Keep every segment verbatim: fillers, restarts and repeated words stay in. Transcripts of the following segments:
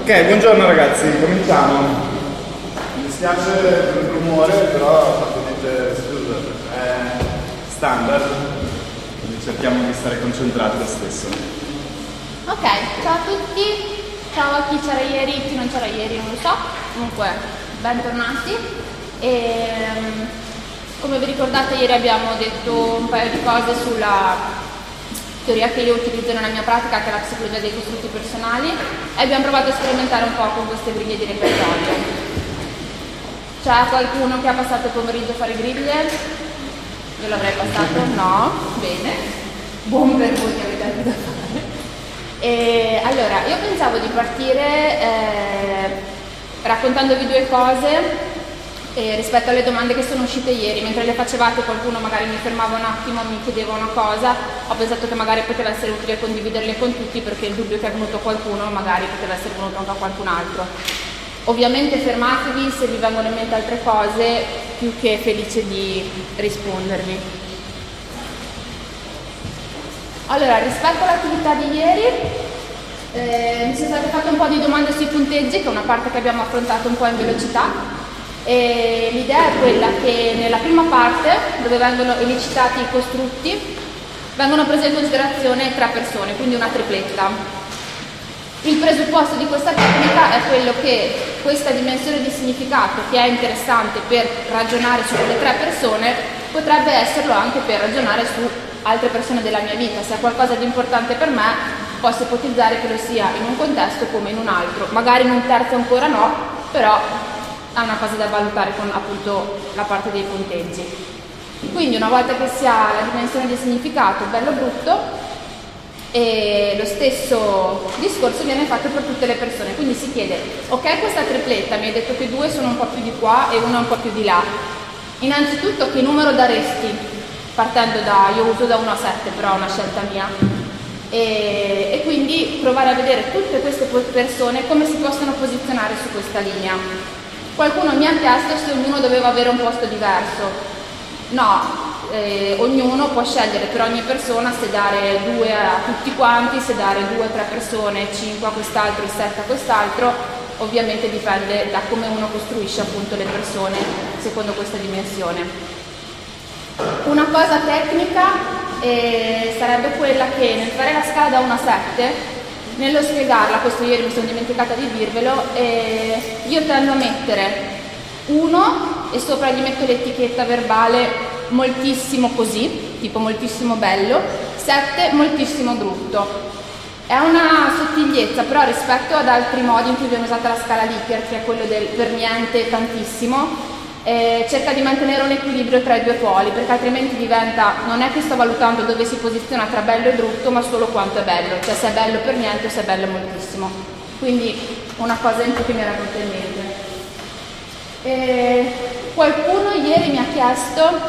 Ok, buongiorno ragazzi, cominciamo. Mi dispiace per il rumore, però fatamente scusa, è standard, quindi cerchiamo di stare concentrati lo stesso. Ok, ciao a tutti, ciao a chi c'era ieri, chi non c'era ieri, non lo so, comunque bentornati. E, come vi ricordate ieri abbiamo detto un paio di cose sulla teoria che io utilizzo nella mia pratica, che è la psicologia dei costrutti personali, e abbiamo provato a sperimentare un po' con queste griglie di repertorio. C'è qualcuno che ha passato il pomeriggio a fare griglie? Io l'avrei passato? No? Bene, buon per voi che avete altro da fare. E, allora, io pensavo di partire eh, raccontandovi due cose eh, rispetto alle domande che sono uscite ieri. Mentre le facevate qualcuno magari mi fermava un attimo, mi chiedeva una cosa, ho pensato che magari poteva essere utile condividerle con tutti, perché il dubbio che è venuto a qualcuno magari poteva essere venuto anche a qualcun altro. Ovviamente fermatevi se vi vengono in mente altre cose, più che felice di rispondervi. Allora, rispetto all'attività di ieri, eh, mi sono state fatte un po' di domande sui punteggi, che è una parte che abbiamo affrontato un po' in velocità. E l'idea è quella che nella prima parte, dove vengono elicitati i costrutti, vengono prese in considerazione tre persone, quindi una tripletta. Il presupposto di questa tecnica è quello che questa dimensione di significato, che è interessante per ragionare su quelle tre persone, potrebbe esserlo anche per ragionare su altre persone della mia vita. Se è qualcosa di importante per me, posso ipotizzare che lo sia in un contesto come in un altro. Magari in un terzo ancora no, però è una cosa da valutare con appunto la parte dei punteggi. Quindi una volta che si ha la dimensione di significato, bello o brutto, e lo stesso discorso viene fatto per tutte le persone. Quindi si chiede, ok, questa tripletta mi hai detto che due sono un po' più di qua e uno un po' più di là. Innanzitutto che numero daresti? Partendo da, io uso da uno a sette, però è una scelta mia. E, e quindi provare a vedere tutte queste persone come si possono posizionare su questa linea. Qualcuno mi ha chiesto se ognuno doveva avere un posto diverso. No, eh, ognuno può scegliere per ogni persona se dare due a tutti quanti, se dare due o tre persone, cinque a quest'altro e sette a quest'altro. Ovviamente dipende da come uno costruisce appunto le persone secondo questa dimensione. Una cosa tecnica eh, sarebbe quella che nel fare la scala da uno a sette, nello spiegarla, questo ieri mi sono dimenticata di dirvelo, eh, io tendo a mettere uno e sopra gli metto l'etichetta verbale moltissimo così, tipo moltissimo bello, sette moltissimo brutto. È una sottigliezza, però rispetto ad altri modi in cui viene usata la scala Likert, che è quello del per niente e tantissimo, eh, cerca di mantenere un equilibrio tra i due poli, perché altrimenti diventa, non è che sto valutando dove si posiziona tra bello e brutto, ma solo quanto è bello, cioè se è bello per niente o se è bello moltissimo. Quindi una cosa in più che mi era venuta in mente. Eh, qualcuno ieri mi ha chiesto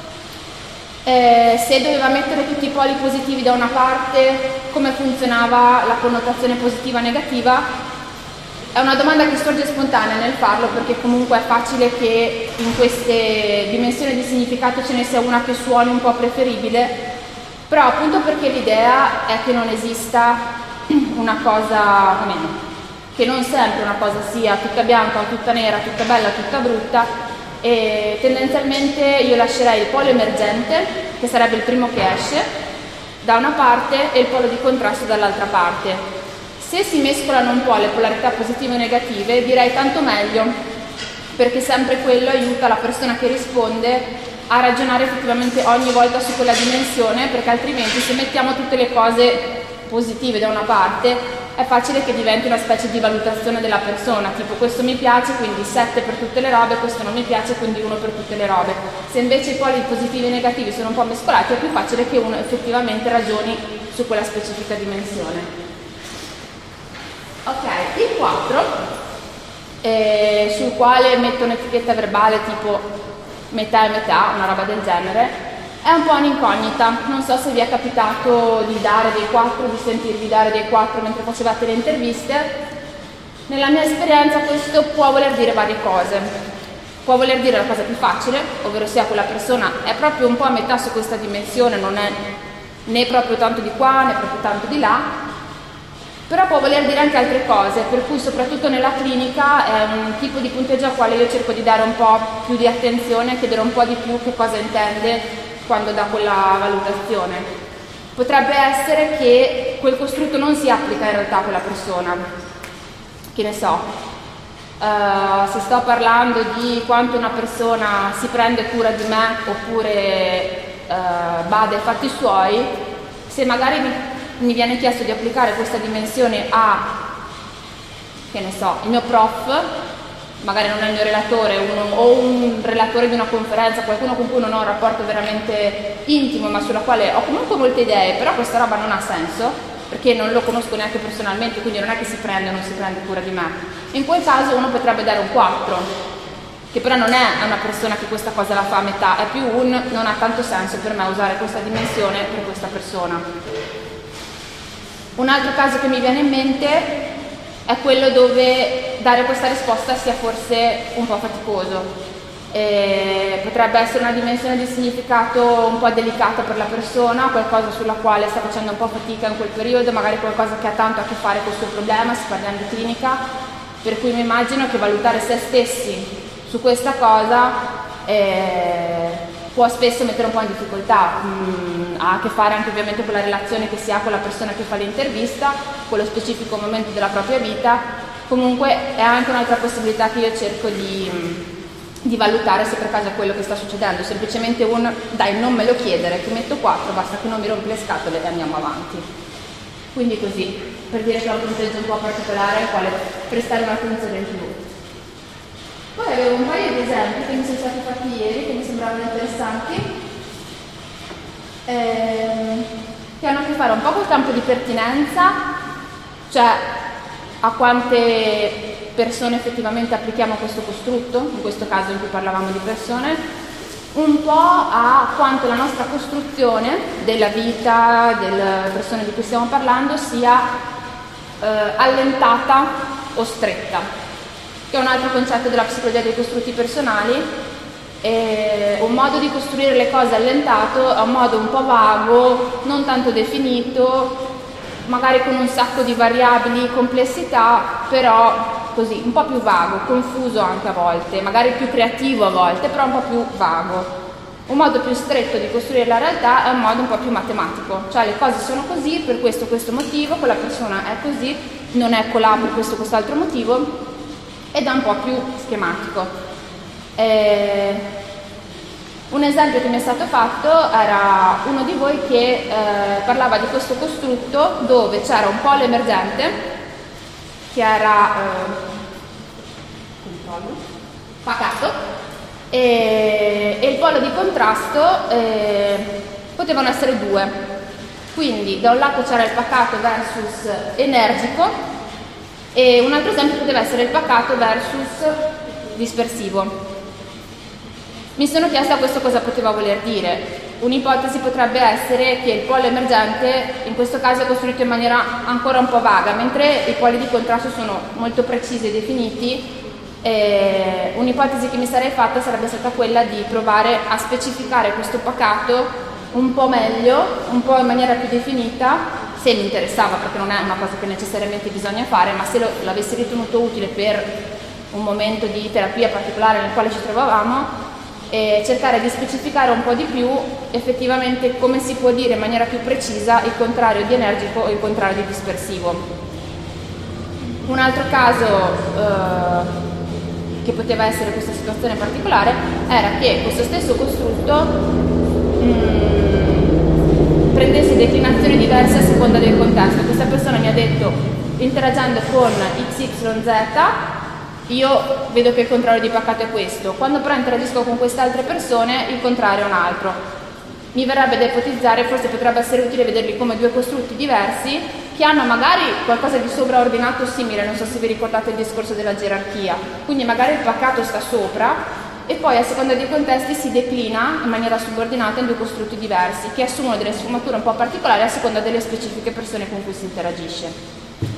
eh, se doveva mettere tutti i poli positivi da una parte, come funzionava la connotazione positiva e negativa. È una domanda che sorge spontanea nel farlo, perché comunque è facile che in queste dimensioni di significato ce ne sia una che suoni un po' preferibile, però appunto perché l'idea è che non esista una cosa, o meno, che non sempre una cosa sia tutta bianca o tutta nera, tutta bella, tutta brutta, e tendenzialmente io lascerei il polo emergente, che sarebbe il primo che esce, da una parte, e il polo di contrasto dall'altra parte. Se si mescolano un po' le polarità positive e negative, direi tanto meglio, perché sempre quello aiuta la persona che risponde a ragionare effettivamente ogni volta su quella dimensione, perché altrimenti se mettiamo tutte le cose positive da una parte è facile che diventi una specie di valutazione della persona, tipo questo mi piace quindi sette per tutte le robe, questo non mi piace quindi uno per tutte le robe. Se invece i poli positivi e negativi sono un po' mescolati è più facile che uno effettivamente ragioni su quella specifica dimensione. Ok, il quattro, eh, sul quale metto un'etichetta verbale tipo metà e metà, una roba del genere, è un po' un'incognita. Non so se vi è capitato di dare dei quattro, di sentirvi dare dei quattro mentre facevate le interviste. Nella mia esperienza questo può voler dire varie cose. Può voler dire la cosa più facile, ovvero sia quella persona è proprio un po' a metà su questa dimensione, non è né proprio tanto di qua né proprio tanto di là. Però può voler dire anche altre cose, per cui soprattutto nella clinica è un tipo di punteggio al quale io cerco di dare un po' più di attenzione, chiedere un po' di più che cosa intende quando dà quella valutazione. Potrebbe essere che quel costrutto non si applica in realtà a quella persona, che ne so, uh, se sto parlando di quanto una persona si prende cura di me oppure uh, bada ai fatti suoi, se magari mi mi viene chiesto di applicare questa dimensione a, che ne so, il mio prof, magari non è il mio relatore, uno, o un relatore di una conferenza, qualcuno con cui non ho un rapporto veramente intimo, ma sulla quale ho comunque molte idee, però questa roba non ha senso, perché non lo conosco neanche personalmente, quindi non è che si prende o non si prende cura di me. In quel caso uno potrebbe dare un quattro, che però non è una persona che questa cosa la fa a metà, è più un non ha tanto senso per me usare questa dimensione per questa persona. Un altro caso che mi viene in mente è quello dove dare questa risposta sia forse un po' faticoso. E potrebbe essere una dimensione di significato un po' delicata per la persona, qualcosa sulla quale sta facendo un po' fatica in quel periodo, magari qualcosa che ha tanto a che fare col suo problema, si parla di clinica, per cui mi immagino che valutare se stessi su questa cosa eh, può spesso mettere un po' in difficoltà, mm, ha a che fare anche ovviamente con la relazione che si ha con la persona che fa l'intervista, con lo specifico momento della propria vita. Comunque è anche un'altra possibilità che io cerco di, di valutare se per caso è quello che sta succedendo, semplicemente un dai non me lo chiedere, ti metto quattro, basta che non mi rompi le scatole e andiamo avanti. Quindi così, per dire che è un punteggio un po' particolare al quale prestare un'attenzione in più. Poi avevo un paio di esempi che mi sono stati fatti ieri, che mi sembravano interessanti, ehm, che hanno a che fare un po' col campo di pertinenza, cioè a quante persone effettivamente applichiamo questo costrutto, in questo caso in cui parlavamo di persone, un po' a quanto la nostra costruzione della vita, delle persone di cui stiamo parlando, sia eh, allentata o stretta, che è un altro concetto della psicologia dei costrutti personali. E un modo di costruire le cose allentato è un modo un po' vago, non tanto definito, magari con un sacco di variabili, complessità, però così, un po' più vago, confuso anche a volte, magari più creativo a volte, però un po' più vago. Un modo più stretto di costruire la realtà è un modo un po' più matematico, cioè le cose sono così per questo questo motivo, quella persona è così, non è colà per questo quest'altro motivo, ed è un po' più schematico. Eh, un esempio che mi è stato fatto era uno di voi che eh, parlava di questo costrutto dove c'era un polo emergente che era eh, pacato e, e il polo di contrasto eh, potevano essere due, quindi da un lato c'era il pacato versus energico e un altro esempio poteva essere il pacato versus dispersivo. Mi sono chiesta questo cosa poteva voler dire. Un'ipotesi potrebbe essere che il polo emergente in questo caso è costruito in maniera ancora un po' vaga, mentre i poli di contrasto sono molto precisi e definiti. E un'ipotesi che mi sarei fatta sarebbe stata quella di provare a specificare questo pacato un po' meglio, un po' in maniera più definita, se mi interessava, perché non è una cosa che necessariamente bisogna fare, ma se lo, l'avessi ritenuto utile per un momento di terapia particolare nel quale ci trovavamo, e cercare di specificare un po' di più effettivamente come si può dire in maniera più precisa il contrario di energico e il contrario di dispersivo. Un altro caso eh, che poteva essere questa situazione particolare era che questo stesso costrutto mh, prendesse declinazioni diverse a seconda del contesto. Questa persona mi ha detto, interagendo con X Y Z, io vedo che il contrario di pacato è questo, quando però interagisco con queste altre persone il contrario è un altro. Mi verrebbe da ipotizzare, forse potrebbe essere utile vederli come due costrutti diversi che hanno magari qualcosa di sovraordinato simile, non so se vi ricordate il discorso della gerarchia, quindi magari il pacato sta sopra e poi a seconda dei contesti si declina in maniera subordinata in due costrutti diversi che assumono delle sfumature un po' particolari a seconda delle specifiche persone con cui si interagisce.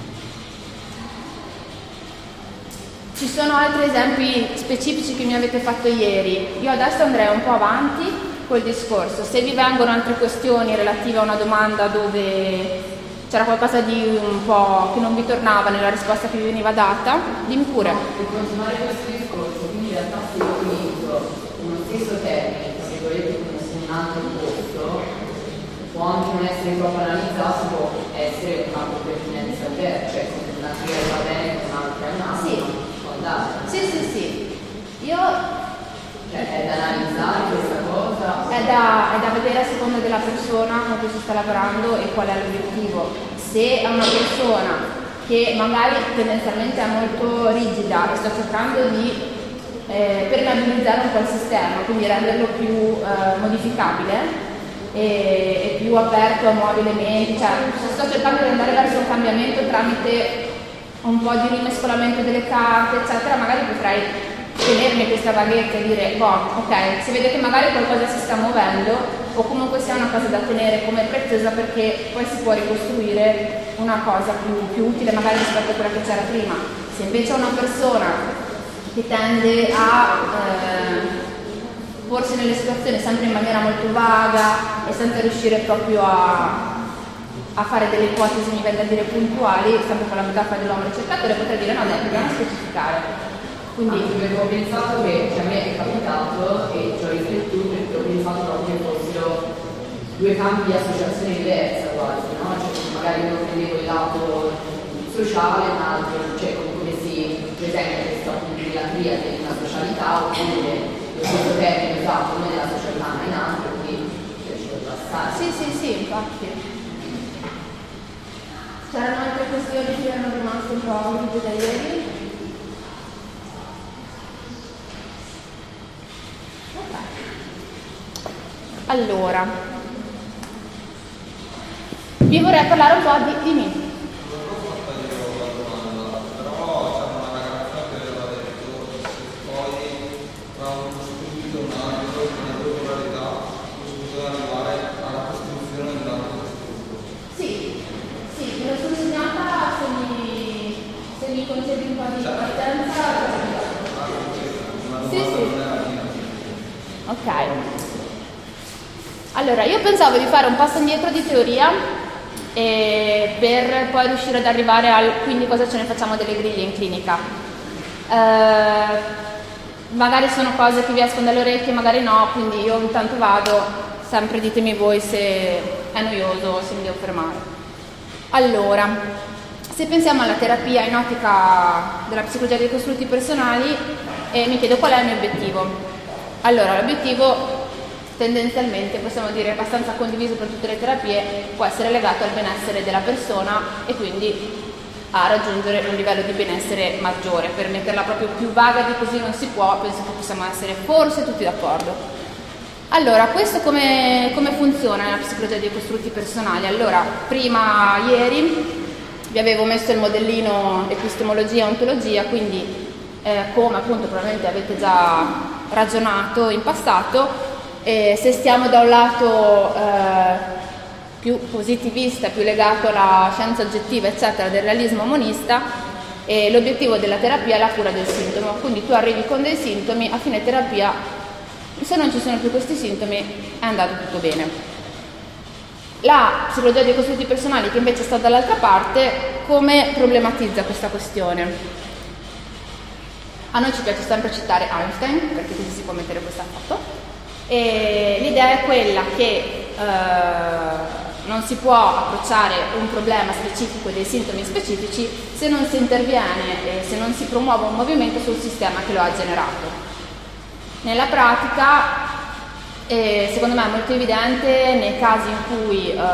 Ci sono altri esempi specifici che mi avete fatto ieri. Io adesso andrei un po' avanti col discorso. Se vi vengono altre questioni relative a una domanda dove c'era qualcosa di un po' che non vi tornava nella risposta che vi veniva data. Dimmi pure. No, per continuare questo discorso, quindi in realtà se io utilizzo uno stesso termine, se volete come se un altro posto, può anche non essere proprio analizzato, può essere una pertinenza vera, cioè se una triade va bene, un'altra è un'altra, Sì. può andare. Sì, sì, sì. Io Cioè è da analizzare questa cosa. È da, è da vedere a seconda della persona con cui si sta lavorando e qual è l'obiettivo. Se è una persona che magari tendenzialmente è molto rigida e sto cercando di eh, permeabilizzare un po' il sistema, quindi renderlo più eh, modificabile e, e più aperto a nuovi elementi, cioè sto cercando di andare verso un cambiamento tramite un po' di rimescolamento delle carte, eccetera, magari potrei tenermi questa vaghezza e dire, boh, ok, si vede che magari qualcosa si sta muovendo o comunque sia una cosa da tenere come preziosa perché poi si può ricostruire una cosa più, più utile magari rispetto a quella che c'era prima. Se invece è una persona che tende a eh, porsi nelle situazioni sempre in maniera molto vaga e senza riuscire proprio a, a fare delle ipotesi, mi viene da dire puntuali, sempre con la metafora dell'uomo ricercatore, potrei dire no, dai, dobbiamo specificare. Quindi perché ho pensato che, che a me è capitato e ci ho riflettuto perché ho pensato proprio che fossero due campi di associazione diversa quasi, no? Cioè magari uno prendevo il lato sociale, un altro, cioè come si presenta questa appunto la triade di una socialità oppure lo stesso termine usato uno nella socialità ma in altro, quindi cioè, ci può passare. Sì, sì, sì, infatti. C'erano altre questioni che erano rimaste un po' rigide da ieri? Allora, vi vorrei parlare un po' di, di me. Sì, sì, lo sono segnata se mi, se mi concedi un po' di partenza. Sì, sì. Ok. Allora, io pensavo di fare un passo indietro di teoria eh, per poi riuscire ad arrivare al quindi cosa ce ne facciamo delle griglie in clinica. Eh, magari sono cose che vi escono dalle orecchie, magari no, quindi io intanto vado, sempre ditemi voi se è noioso o se mi devo fermare. Allora, se pensiamo alla terapia in ottica della psicologia dei costrutti personali, eh, mi chiedo qual è il mio obiettivo. Allora, l'obiettivo tendenzialmente possiamo dire abbastanza condiviso per tutte le terapie, può essere legato al benessere della persona e quindi a raggiungere un livello di benessere maggiore. Per metterla proprio più vaga di così non si può, penso che possiamo essere forse tutti d'accordo. Allora, questo come, come funziona nella psicologia dei costrutti personali? Allora, prima ieri vi avevo messo il modellino epistemologia e ontologia, quindi eh, come appunto probabilmente avete già ragionato in passato, e se stiamo da un lato eh, più positivista, più legato alla scienza oggettiva, eccetera, del realismo monista, eh, l'obiettivo della terapia è la cura del sintomo. Quindi tu arrivi con dei sintomi, a fine terapia, se non ci sono più questi sintomi, è andato tutto bene. La psicologia dei costrutti personali, che invece sta dall'altra parte, come problematizza questa questione? A noi ci piace sempre citare Einstein, perché così si può mettere questa foto. E l'idea è quella che eh, non si può approcciare un problema specifico e dei sintomi specifici se non si interviene e se non si promuove un movimento sul sistema che lo ha generato. Nella pratica, eh, secondo me è molto evidente nei casi in cui eh,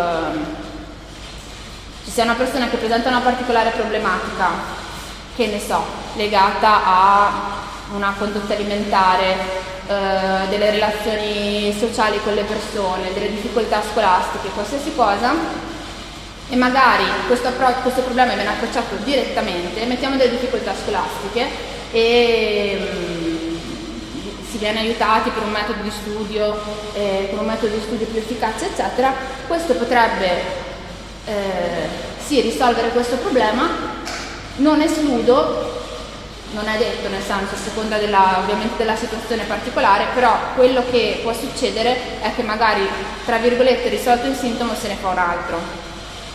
ci sia una persona che presenta una particolare problematica, che ne so, legata a una condotta alimentare, Uh, delle relazioni sociali con le persone, delle difficoltà scolastiche, qualsiasi cosa, e magari questo, appro- questo problema viene approcciato direttamente, mettiamo delle difficoltà scolastiche e um, si viene aiutati per un metodo di studio, eh, per un metodo di studio più efficace, eccetera, questo potrebbe eh, sì risolvere questo problema. Non escludo, non è detto, nel senso, a seconda della, ovviamente della situazione particolare, però quello che può succedere è che magari, tra virgolette, risolto il sintomo se ne fa un altro.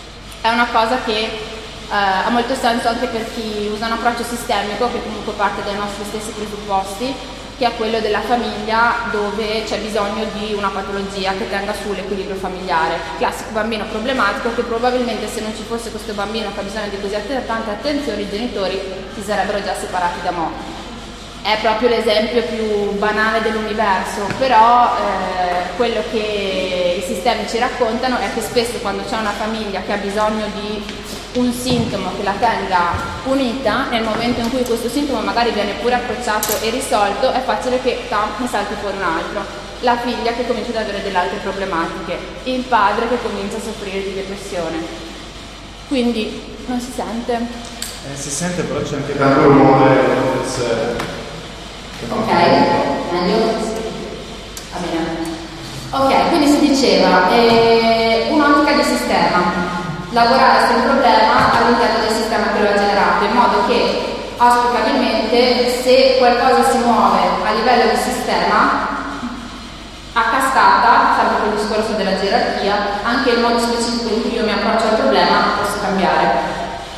è una cosa che eh, ha molto senso anche per chi usa un approccio sistemico, che comunque parte dai nostri stessi presupposti, che è quello della famiglia, dove c'è bisogno di una patologia che tenga su l'equilibrio familiare. Classico bambino problematico che probabilmente, se non ci fosse questo bambino che ha bisogno di così tante attenzioni, i genitori si sarebbero già separati da mo'. È proprio l'esempio più banale dell'universo, però eh, quello che i sistemi ci raccontano è che spesso quando c'è una famiglia che ha bisogno di un sintomo che la tenga unita, nel momento in cui questo sintomo magari viene pure approcciato e risolto, è facile che tam, ne salti fuori un altro. La figlia che comincia ad avere delle altre problematiche, il padre che comincia a soffrire di depressione. Quindi non si sente? Eh, si sente, però c'è anche tanto rumore, forse... Ok, meglio? Va bene. Ok, quindi si diceva eh, un'ottica di sistema. Lavorare sul problema all'interno del sistema che lo ha generato, in modo che auspicabilmente, se qualcosa si muove a livello di sistema, a cascata, sempre col discorso della gerarchia, anche il modo specifico in cui io mi approccio al problema posso cambiare.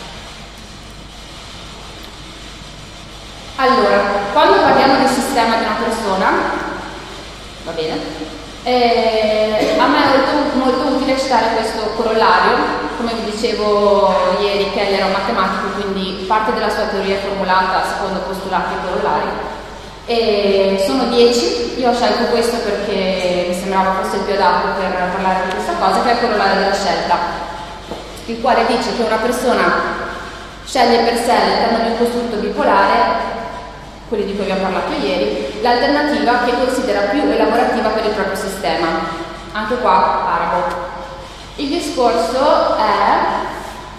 Allora, quando parliamo del sistema di una persona, va bene, eh, a me è molto, molto utile citare questo corollario. Come vi dicevo ieri, Keller è un matematico, quindi parte della sua teoria è formulata secondo postulati corollari. E sono dieci, io ho scelto questo perché mi sembrava fosse il più adatto per parlare di questa cosa, che è il corollario della scelta, il quale dice che una persona sceglie per sé all'interno di un costrutto bipolare, quelli di cui abbiamo parlato ieri, l'alternativa che considera più elaborativa per il proprio sistema. Anche qua arabo. Il discorso è,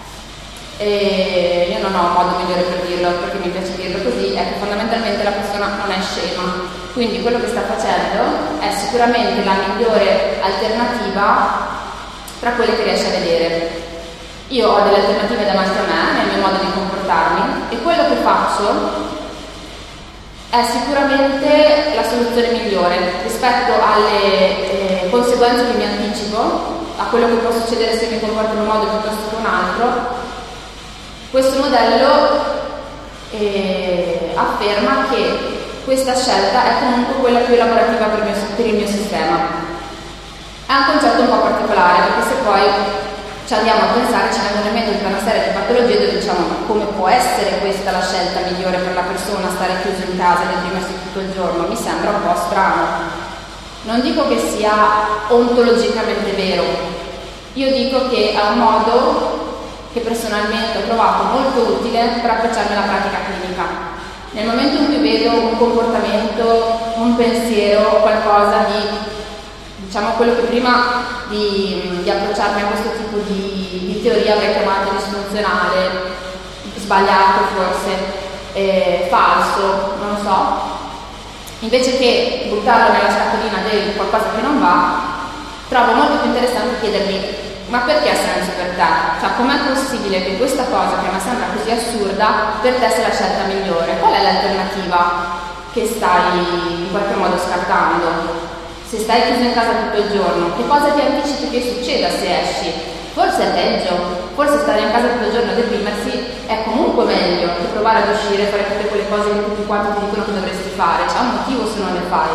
e io non ho un modo migliore per dirlo perché mi piace dirlo così, è che fondamentalmente la persona non è scema, quindi quello che sta facendo è sicuramente la migliore alternativa tra quelle che riesce a vedere. Io ho delle alternative davanti a me nel mio modo di comportarmi e quello che faccio è sicuramente la soluzione migliore rispetto alle eh, conseguenze che mi anticipo, a quello che può succedere se mi comporto in un modo piuttosto che un altro. Questo modello eh, afferma che questa scelta è comunque quella più elaborativa per il, mio, per il mio sistema. È un concetto un po' particolare, perché se poi ci andiamo a pensare, ce ne vengono in mente tutta una serie di patologie dove diciamo ma come può essere questa la scelta migliore per la persona, stare chiuso in casa e deprimersi tutto il giorno? Mi sembra un po' strano. Non dico che sia ontologicamente vero, io dico che è un modo che personalmente ho trovato molto utile per approcciarmi alla pratica clinica. Nel momento in cui vedo un comportamento, un pensiero, qualcosa di, diciamo quello che prima di, di approcciarmi a questo tipo di, di teoria avrei chiamato disfunzionale, sbagliato forse, eh, falso, non lo so, invece che buttarlo nella scatolina di qualcosa che non va, trovo molto più interessante chiedermi ma perché ha senso per te? Cioè com'è possibile che questa cosa che mi sembra così assurda per te sia la scelta migliore? Qual è l'alternativa che stai in qualche modo scartando? Se stai chiuso in casa tutto il giorno, che cosa ti anticipi che succeda se esci? Forse è peggio, forse stare in casa tutto il giorno e deprimersi è comunque meglio che provare ad uscire e fare tutte quelle cose che tutti quanti ti dicono che dovresti fare. C'è un motivo se non le fai.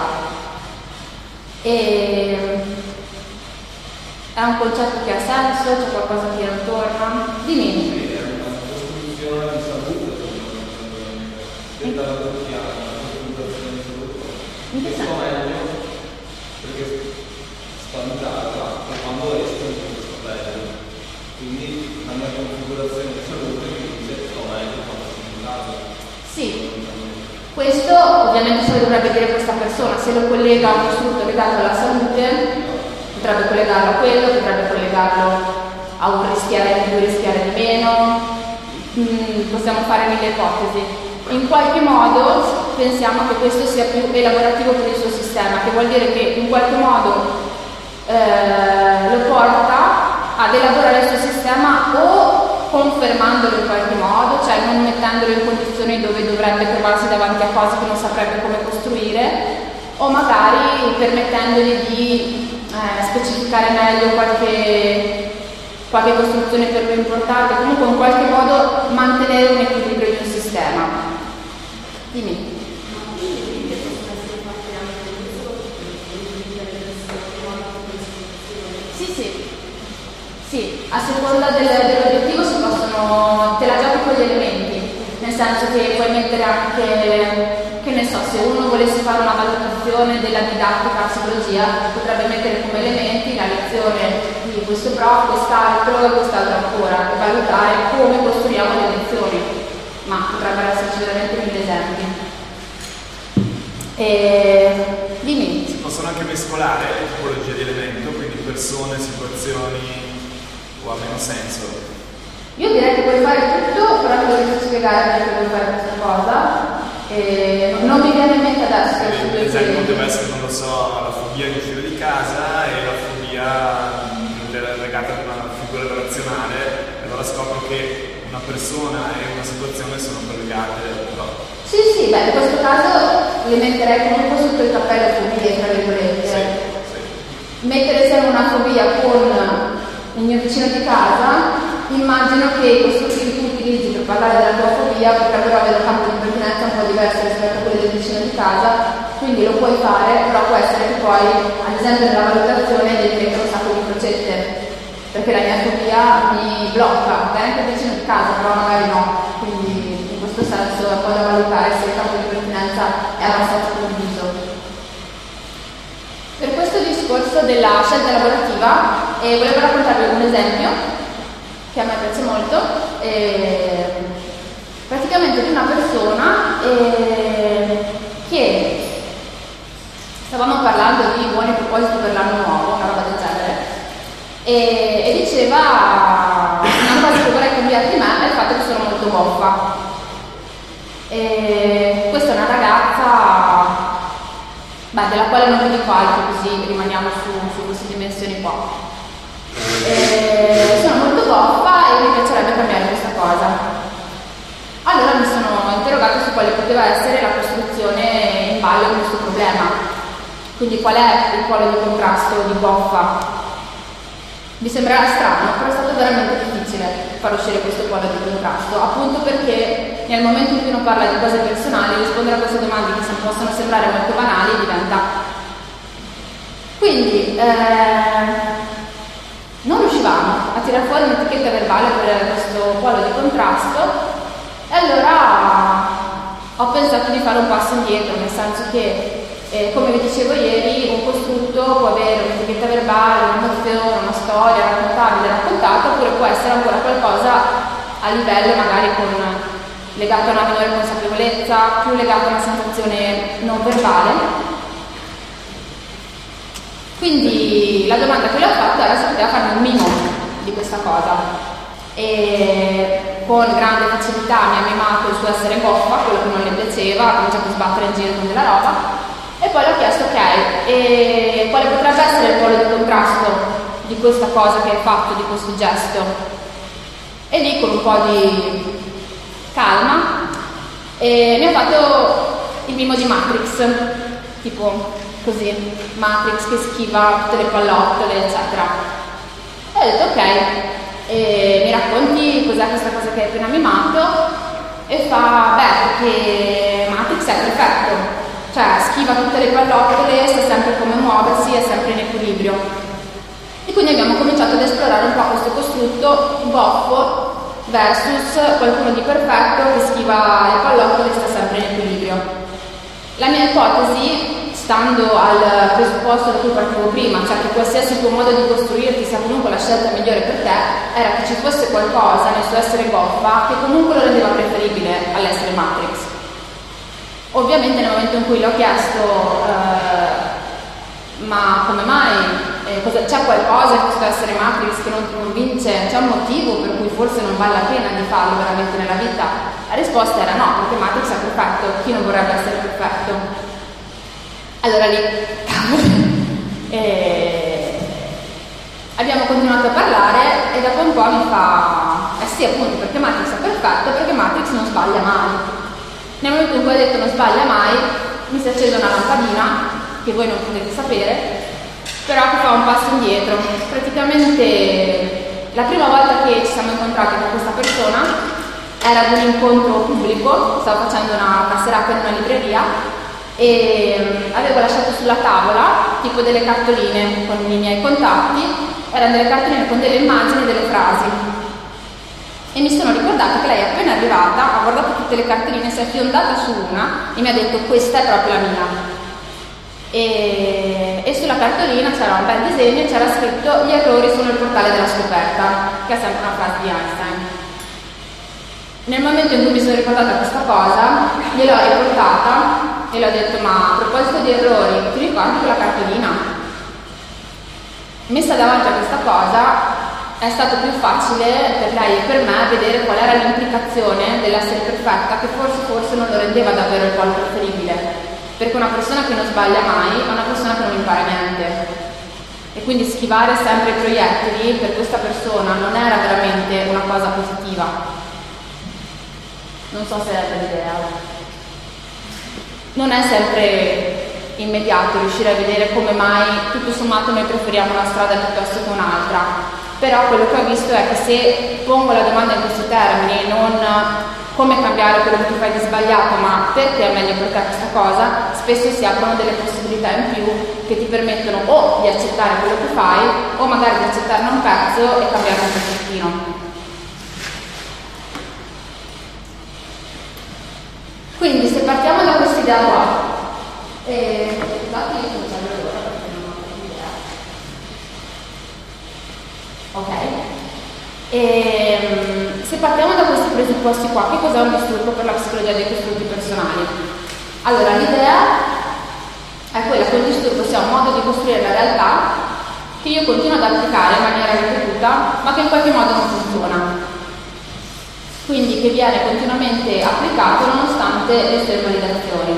E... è un concetto che ha senso? C'è qualcosa che non torna? Dimmi. È una costruzione di salute, detta la Turchia, una costruzione di salute. Questo meglio perché sto in casa e quando esco mi sto meglio. Quindi la mia configurazione di salute mi dice sto meglio quando sono in casa. Sì. Questo ovviamente se lo dovrebbe dire questa persona, se lo collega a un costrutto legato alla salute, potrebbe collegarlo a quello, potrebbe collegarlo a un rischiare di più, rischiare di meno, mm, possiamo fare mille ipotesi. In qualche modo pensiamo che questo sia più elaborativo per il suo sistema, che vuol dire che in qualche modo eh, lo porta ad elaborare il suo sistema o confermandolo in qualche modo, cioè non mettendolo in condizioni dove dovrebbe trovarsi davanti a cose che non saprebbe come costruire, o magari permettendogli di Eh, specificare meglio qualche qualche costruzione per lui importante, comunque in qualche modo mantenere un equilibrio di un sistema. Dimmi. Sì, sì. Sì, a seconda del, dell'obiettivo si possono, te la giochi con gli elementi, nel senso che puoi mettere anche, che ne so, se uno volesse fare una valutazione della didattica a psicologia, potrebbe mettere come elementi la lezione di questo prof, quest'altro e quest'altro ancora, e valutare come costruiamo le lezioni, ma potrebbero esserci veramente mille esempi. E... dimmi. Si possono anche mescolare le tipologie di elemento, quindi persone, situazioni, o ha meno senso? Io direi che puoi fare tutto, però ti devo spiegare perché puoi fare questa cosa. E non mi viene in mente adesso. L'esempio poteva essere, non lo so, la fobia di uscire di casa e la fobia legata ad una figura relazionale, e allora scopro che una persona e una situazione sono collegate. Però. Sì, sì, beh, in questo caso le metterei comunque sotto il cappello fobie, tra virgolette. Sì, sì. Mettere sempre una fobia con il mio vicino di casa, immagino che i costrutti che tu utilizzi per parlare della tua fobia potrebbero avere un campo di pertinenza un po' diverso rispetto a quelli del vicino di casa, quindi lo puoi fare, però può essere che poi, ad esempio nella valutazione, devi mettere un sacco di crocette, perché la mia fobia mi blocca, bene anche il vicino di casa, però magari no, quindi in questo senso è poi da valutare se il campo di pertinenza è abbastanza condiviso. Per questo discorso della scelta lavorativa eh, volevo raccontarvi un esempio che a me piace molto, eh, praticamente di una persona eh, che stavamo parlando di buoni propositi per l'anno nuovo, una roba del genere, e, e diceva una cosa che vorrei cambiare di me è il fatto che sono molto goffa. E questa è una ragazza Beh, della quale non vi dico altro, così rimaniamo su, su queste dimensioni qua. E sono molto goffa e mi piacerebbe cambiare questa cosa. Allora mi sono interrogata su quale poteva essere la costruzione in ballo di questo problema. Quindi qual è il polo di contrasto di goffa? Vi sembrerà strano, però è stato veramente difficile far uscire questo polo di contrasto, appunto perché nel momento in cui uno parla di cose personali, rispondere a queste domande che possono sembrare molto banali diventa. Quindi eh, non riuscivamo a tirare fuori un'etichetta verbale per questo polo di contrasto, e allora ho pensato di fare un passo indietro, nel senso che Eh, come vi dicevo ieri, un costrutto può avere un'etichetta verbale, un'emozione, una storia raccontabile, raccontata, oppure può essere ancora qualcosa a livello magari con, legato a una minore consapevolezza, più legato a una sensazione non verbale. Quindi la domanda che le ho fatto era se poteva farmi un mimo di questa cosa. E con grande facilità mi ha mimato il suo essere goffa, quello che non le piaceva, ha cominciato a sbattere in giro con della roba. E poi le ho chiesto, ok, e quale potrebbe essere il polo di contrasto di questa cosa che hai fatto, di questo gesto? E lì con un po' di calma e mi ha fatto il mimo di Matrix, tipo così, Matrix che schiva tutte le pallottole, eccetera. E ho detto, ok, e mi racconti cos'è questa cosa che hai appena mimato? E fa, beh, perché Matrix è perfetto. Cioè schiva tutte le pallottole, sa sempre come muoversi, è sempre in equilibrio. E quindi abbiamo cominciato ad esplorare un po' questo costrutto goffo versus qualcuno di perfetto che schiva le pallottole e sta sempre in equilibrio. La mia ipotesi, stando al presupposto da cui partivo prima, cioè che qualsiasi tuo modo di costruirti sia comunque la scelta migliore per te, era che ci fosse qualcosa nel suo essere goffa che comunque lo rendeva preferibile all'essere Matrix. Ovviamente nel momento in cui le ho chiesto eh, ma come mai, eh, cosa, c'è qualcosa in questo essere Matrix che non ti convince, c'è un motivo per cui forse non vale la pena di farlo veramente nella vita? La risposta era no, perché Matrix è perfetto, chi non vorrebbe essere perfetto? Allora lì, cavolo, e... abbiamo continuato a parlare e dopo un po' mi fa, eh sì appunto perché Matrix è perfetto, perché Matrix non sbaglia mai. Nel momento in cui ho detto non sbaglia mai, mi si è accesa una lampadina, che voi non potete sapere, però che fa un passo indietro. Praticamente la prima volta che ci siamo incontrati con questa persona era ad un incontro pubblico, stavo facendo una, una serata in una libreria e avevo lasciato sulla tavola tipo delle cartoline con i miei contatti, erano delle cartoline con delle immagini e delle frasi. E mi sono ricordata che lei è appena arrivata, ha guardato tutte le cartoline, si è fiondata su una e mi ha detto questa è proprio la mia. E, e sulla cartolina c'era un bel disegno e c'era scritto gli errori sono il portale della scoperta, che è sempre una frase di Einstein. Nel momento in cui mi sono ricordata questa cosa, gliel'ho riportata e le ho detto ma a proposito di errori, ti ricordi quella cartolina? Messa davanti a questa cosa è stato più facile per lei e per me vedere qual era l'implicazione dell'essere perfetta, che forse forse non lo rendeva davvero il polo preferibile, perché una persona che non sbaglia mai è una persona che non impara niente, e quindi schivare sempre i proiettili per questa persona non era veramente una cosa positiva. Non so se è l'idea. Non è sempre immediato riuscire a vedere come mai tutto sommato noi preferiamo una strada piuttosto che un'altra. Però quello che ho visto è che se pongo la domanda in questi termini, non come cambiare quello che tu fai di sbagliato, ma perché è meglio per te questa cosa, spesso si aprono delle possibilità in più che ti permettono o di accettare quello che fai o magari di accettarne un pezzo e cambiare un pezzettino. Quindi se partiamo da questa idea qua, eh, scusate io non so l'ora perché non ho idea. Ok. E, se partiamo da questi presupposti qua, che cos'è un disturbo per la psicologia dei costrutti personali? Allora, l'idea è quella che un disturbo sia un modo di costruire la realtà che io continuo ad applicare in maniera ripetuta, ma che in qualche modo non funziona. Quindi che viene continuamente applicato nonostante le sue validazioni.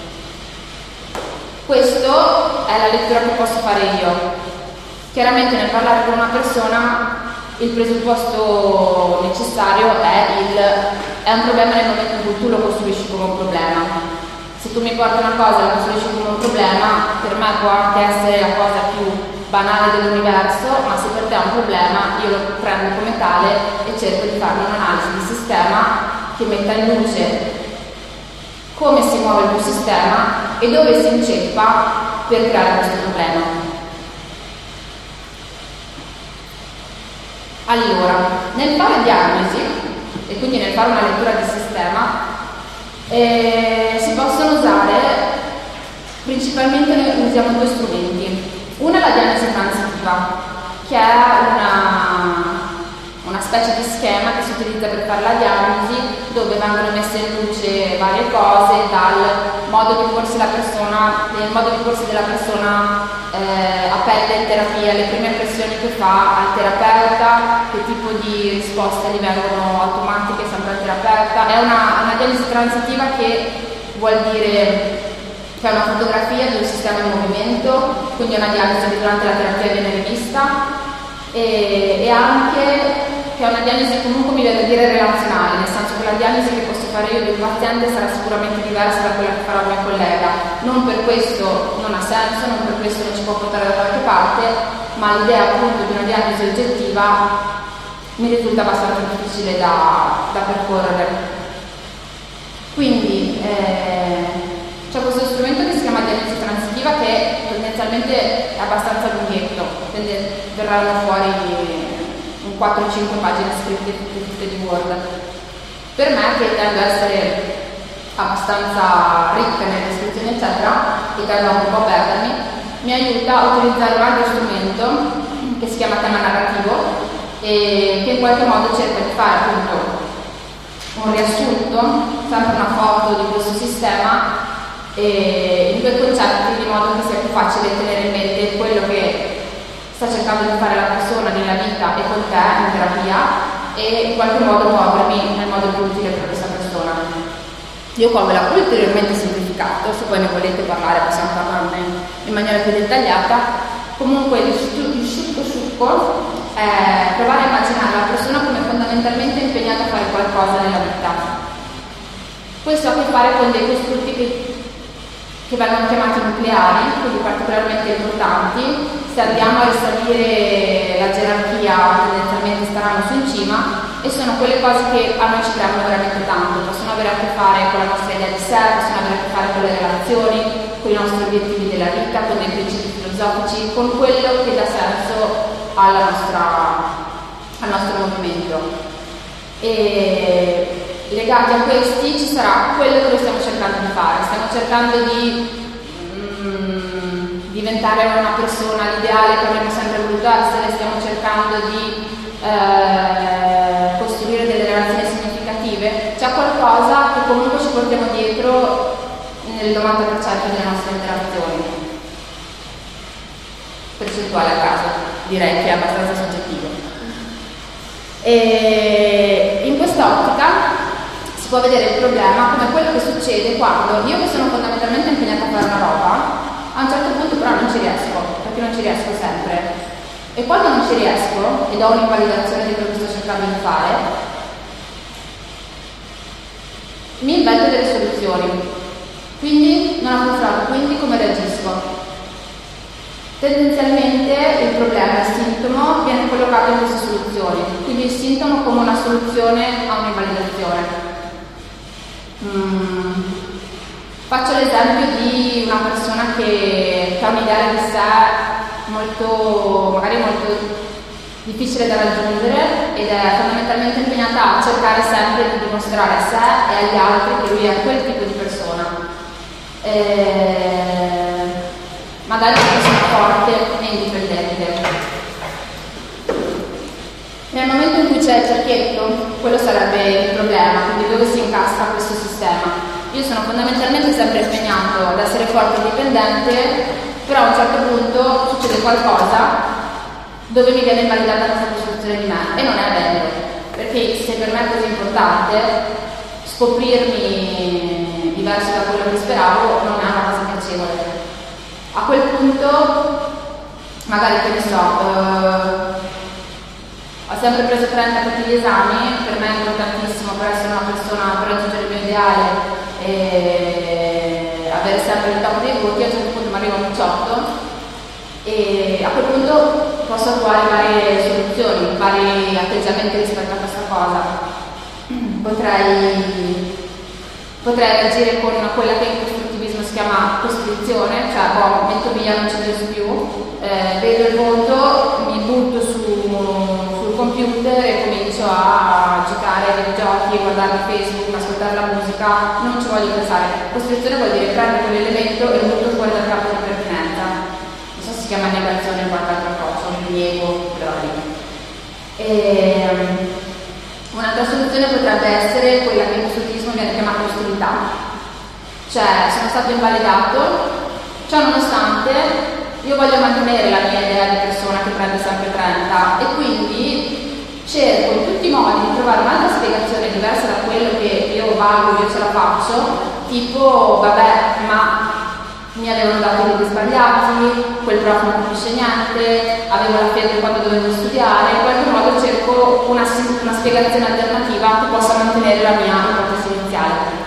Questo è la lettura che posso fare io. Chiaramente nel parlare con una persona il presupposto necessario è il è un problema nel momento in cui tu lo costruisci come un problema. Se tu mi porti una cosa e la costruisci come un problema, per me può anche essere la cosa più banale dell'universo, ma se per te è un problema io lo prendo come tale e cerco di fare un'analisi di sistema che metta in luce come si muove il tuo sistema e dove si inceppa per creare questo problema. Allora, nel fare diagnosi e quindi nel fare una lettura di sistema eh, si possono usare, principalmente noi usiamo due strumenti. Una è la diagnosi transitiva, che è una, una specie di schema che si utilizza per fare la diagnosi, dove vengono messe in luce varie cose, dal modo di porsi la persona, del modo di porsi della persona eh, a pelle in terapia, le prime impressioni che fa al terapeuta, che tipo di risposte gli vengono automatiche sempre al terapeuta. È una, una diagnosi transitiva che vuol dire che è una fotografia di un sistema in movimento, quindi è una diagnosi che durante la terapia viene rivista e, e anche che è una diagnosi comunque mi viene a dire relazionale, nel senso che la diagnosi che posso fare io di un paziente sarà sicuramente diversa da quella che farà un mio collega. Non per questo non ha senso, non per questo non ci può portare da qualche parte, ma l'idea appunto di una diagnosi oggettiva mi risulta abbastanza difficile da, da percorrere. Quindi eh, c'è questo strumento che si chiama diagnosi transitiva che tendenzialmente è abbastanza lunghetto, quindi verranno fuori un quattro cinque pagine scritte tutte, tutte di Word. Per me, che tendo a essere abbastanza ricca nelle descrizioni eccetera, e tendo anche un po' a perdermi, mi aiuta a utilizzare un altro strumento che si chiama tema narrativo e che in qualche modo cerca di fare appunto un riassunto, sempre una foto di questo sistema e in due concetti, di modo che sia più facile tenere in mente quello che sta cercando di fare la persona nella vita e con te in terapia e in qualche modo muovermi nel modo più utile per questa persona. Io qua ve l'ho ulteriormente semplificato, se poi ne volete parlare possiamo parlarne in maniera più dettagliata. Comunque il succo succo è provare a immaginare la persona come fondamentalmente impegnata a fare qualcosa nella vita. Questo ha a che fare con dei costrutti che che vengono chiamati nucleari, quindi particolarmente importanti. Se andiamo a risalire la gerarchia tendenzialmente staranno su in cima, e sono quelle cose che a noi ci creano veramente tanto, possono avere a che fare con la nostra idea di sé, possono avere a che fare con le relazioni, con i nostri obiettivi della vita, con dei principi filosofici, con quello che dà senso alla nostra, al nostro movimento. E legati a questi ci sarà quello che noi stiamo cercando di fare, stiamo cercando di mm, diventare una persona l'ideale che avremmo sempre voluto essere, stiamo cercando di eh, costruire delle relazioni significative, c'è qualcosa che comunque ci portiamo dietro nel novanta per cento delle nostre interazioni. Percentuale a caso, direi che è abbastanza soggettivo. E in quest'ottica si può vedere il problema come quello che succede quando io che sono fondamentalmente impegnata a fare una roba, a un certo punto però non ci riesco, perché non ci riesco sempre. E quando non ci riesco ed ho un'invalidazione di quello che sto cercando di fare, mi invento delle soluzioni. Quindi non ha funzionato, quindi come reagisco? Tendenzialmente il problema, il sintomo, viene collocato in queste soluzioni, quindi il sintomo come una soluzione a un'invalidazione. Mm. Faccio l'esempio di una persona che, che ha un'idea di sé molto, magari molto difficile da raggiungere ed è fondamentalmente impegnata a cercare sempre di dimostrare a sé e agli altri che lui è quel tipo di persona. E magari una persona forte e indipendente. Nel momento in cui c'è il cerchietto, quello sarebbe il problema, quindi dove si incastra questo sistema. Io sono fondamentalmente sempre impegnato ad essere forte e indipendente, però a un certo punto succede qualcosa dove mi viene invalidata questa costruzione di me, e non è bello, perché se per me è così importante scoprirmi diverso da quello che speravo non è una cosa piacevole. A quel punto magari, che ne so, eh, ho sempre preso trenta per tutti gli esami, per me è importantissimo per essere una persona, per raggiungere il mio ideale e avere sempre il top dei voti. A un certo punto mi arriva un diciotto e a quel punto posso attuare varie soluzioni, vari atteggiamenti rispetto a questa cosa. Potrei, potrei reagire con quella che in costruttivismo si chiama costrizione, cioè boh, metto via, non ci penso più, eh, vedo il voto, mi butto su, sul computer e comincio a giocare ai videogiochi, guardare Facebook, ascoltare la musica, non ci voglio pensare. Costrizione vuol dire prendere quell'elemento e lo butto fuori dal campo di pertinenza. Non so se si chiama negazione o qualche altra cosa, un rilievo, però lì. E, un'altra soluzione potrebbe essere quella che in costruttivismo viene chiamata ostilità. Cioè, sono stato invalidato, ciò nonostante io voglio mantenere la mia idea di persona che prende sempre trenta, e quindi cerco in tutti i modi di trovare un'altra spiegazione diversa da quello che io valgo, io ce la faccio, tipo vabbè, ma mi avevano dato i libri sbagliati, quel prof non capisce niente, avevo la febbre quando dovevo studiare, in qualche modo cerco una, una spiegazione alternativa che possa mantenere la mia ipotesi iniziale.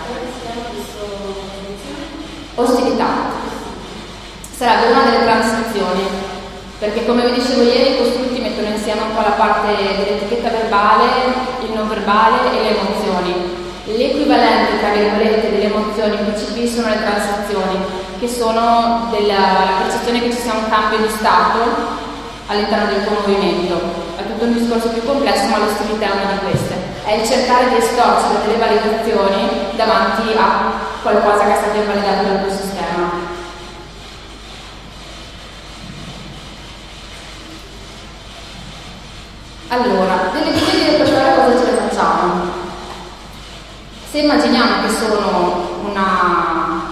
Ostilità sarebbe una delle transizioni, perché come vi dicevo ieri i costrutti mettono insieme un po' la parte dell'etichetta verbale, il non verbale e le emozioni. L'equivalente, tra virgolette, delle emozioni in P C P sono le transazioni, che sono della, la percezione che ci sia un cambio di stato all'interno del tuo movimento. È tutto un discorso più complesso, ma l'ostilità è una di queste. È il cercare di estorcere delle validazioni davanti a qualcosa che è stato invalidato dal tuo sistema. Allora, delle guide di repertorio cosa ce le facciamo? Se immaginiamo che sono una,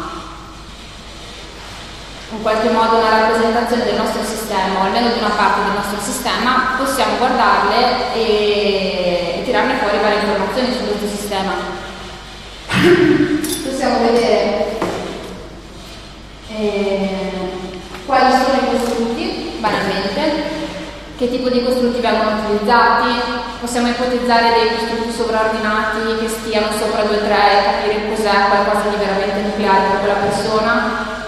in qualche modo una rappresentazione del nostro sistema, o almeno di una parte del nostro sistema, possiamo guardarle e, e tirarne fuori varie informazioni su questo sistema. Possiamo vedere eh, quali sono i costrutti, banalmente, che tipo di costrutti vengono utilizzati, possiamo ipotizzare dei costrutti sovraordinati che stiano sopra due tre e capire cos'è qualcosa di veramente nucleare per quella persona,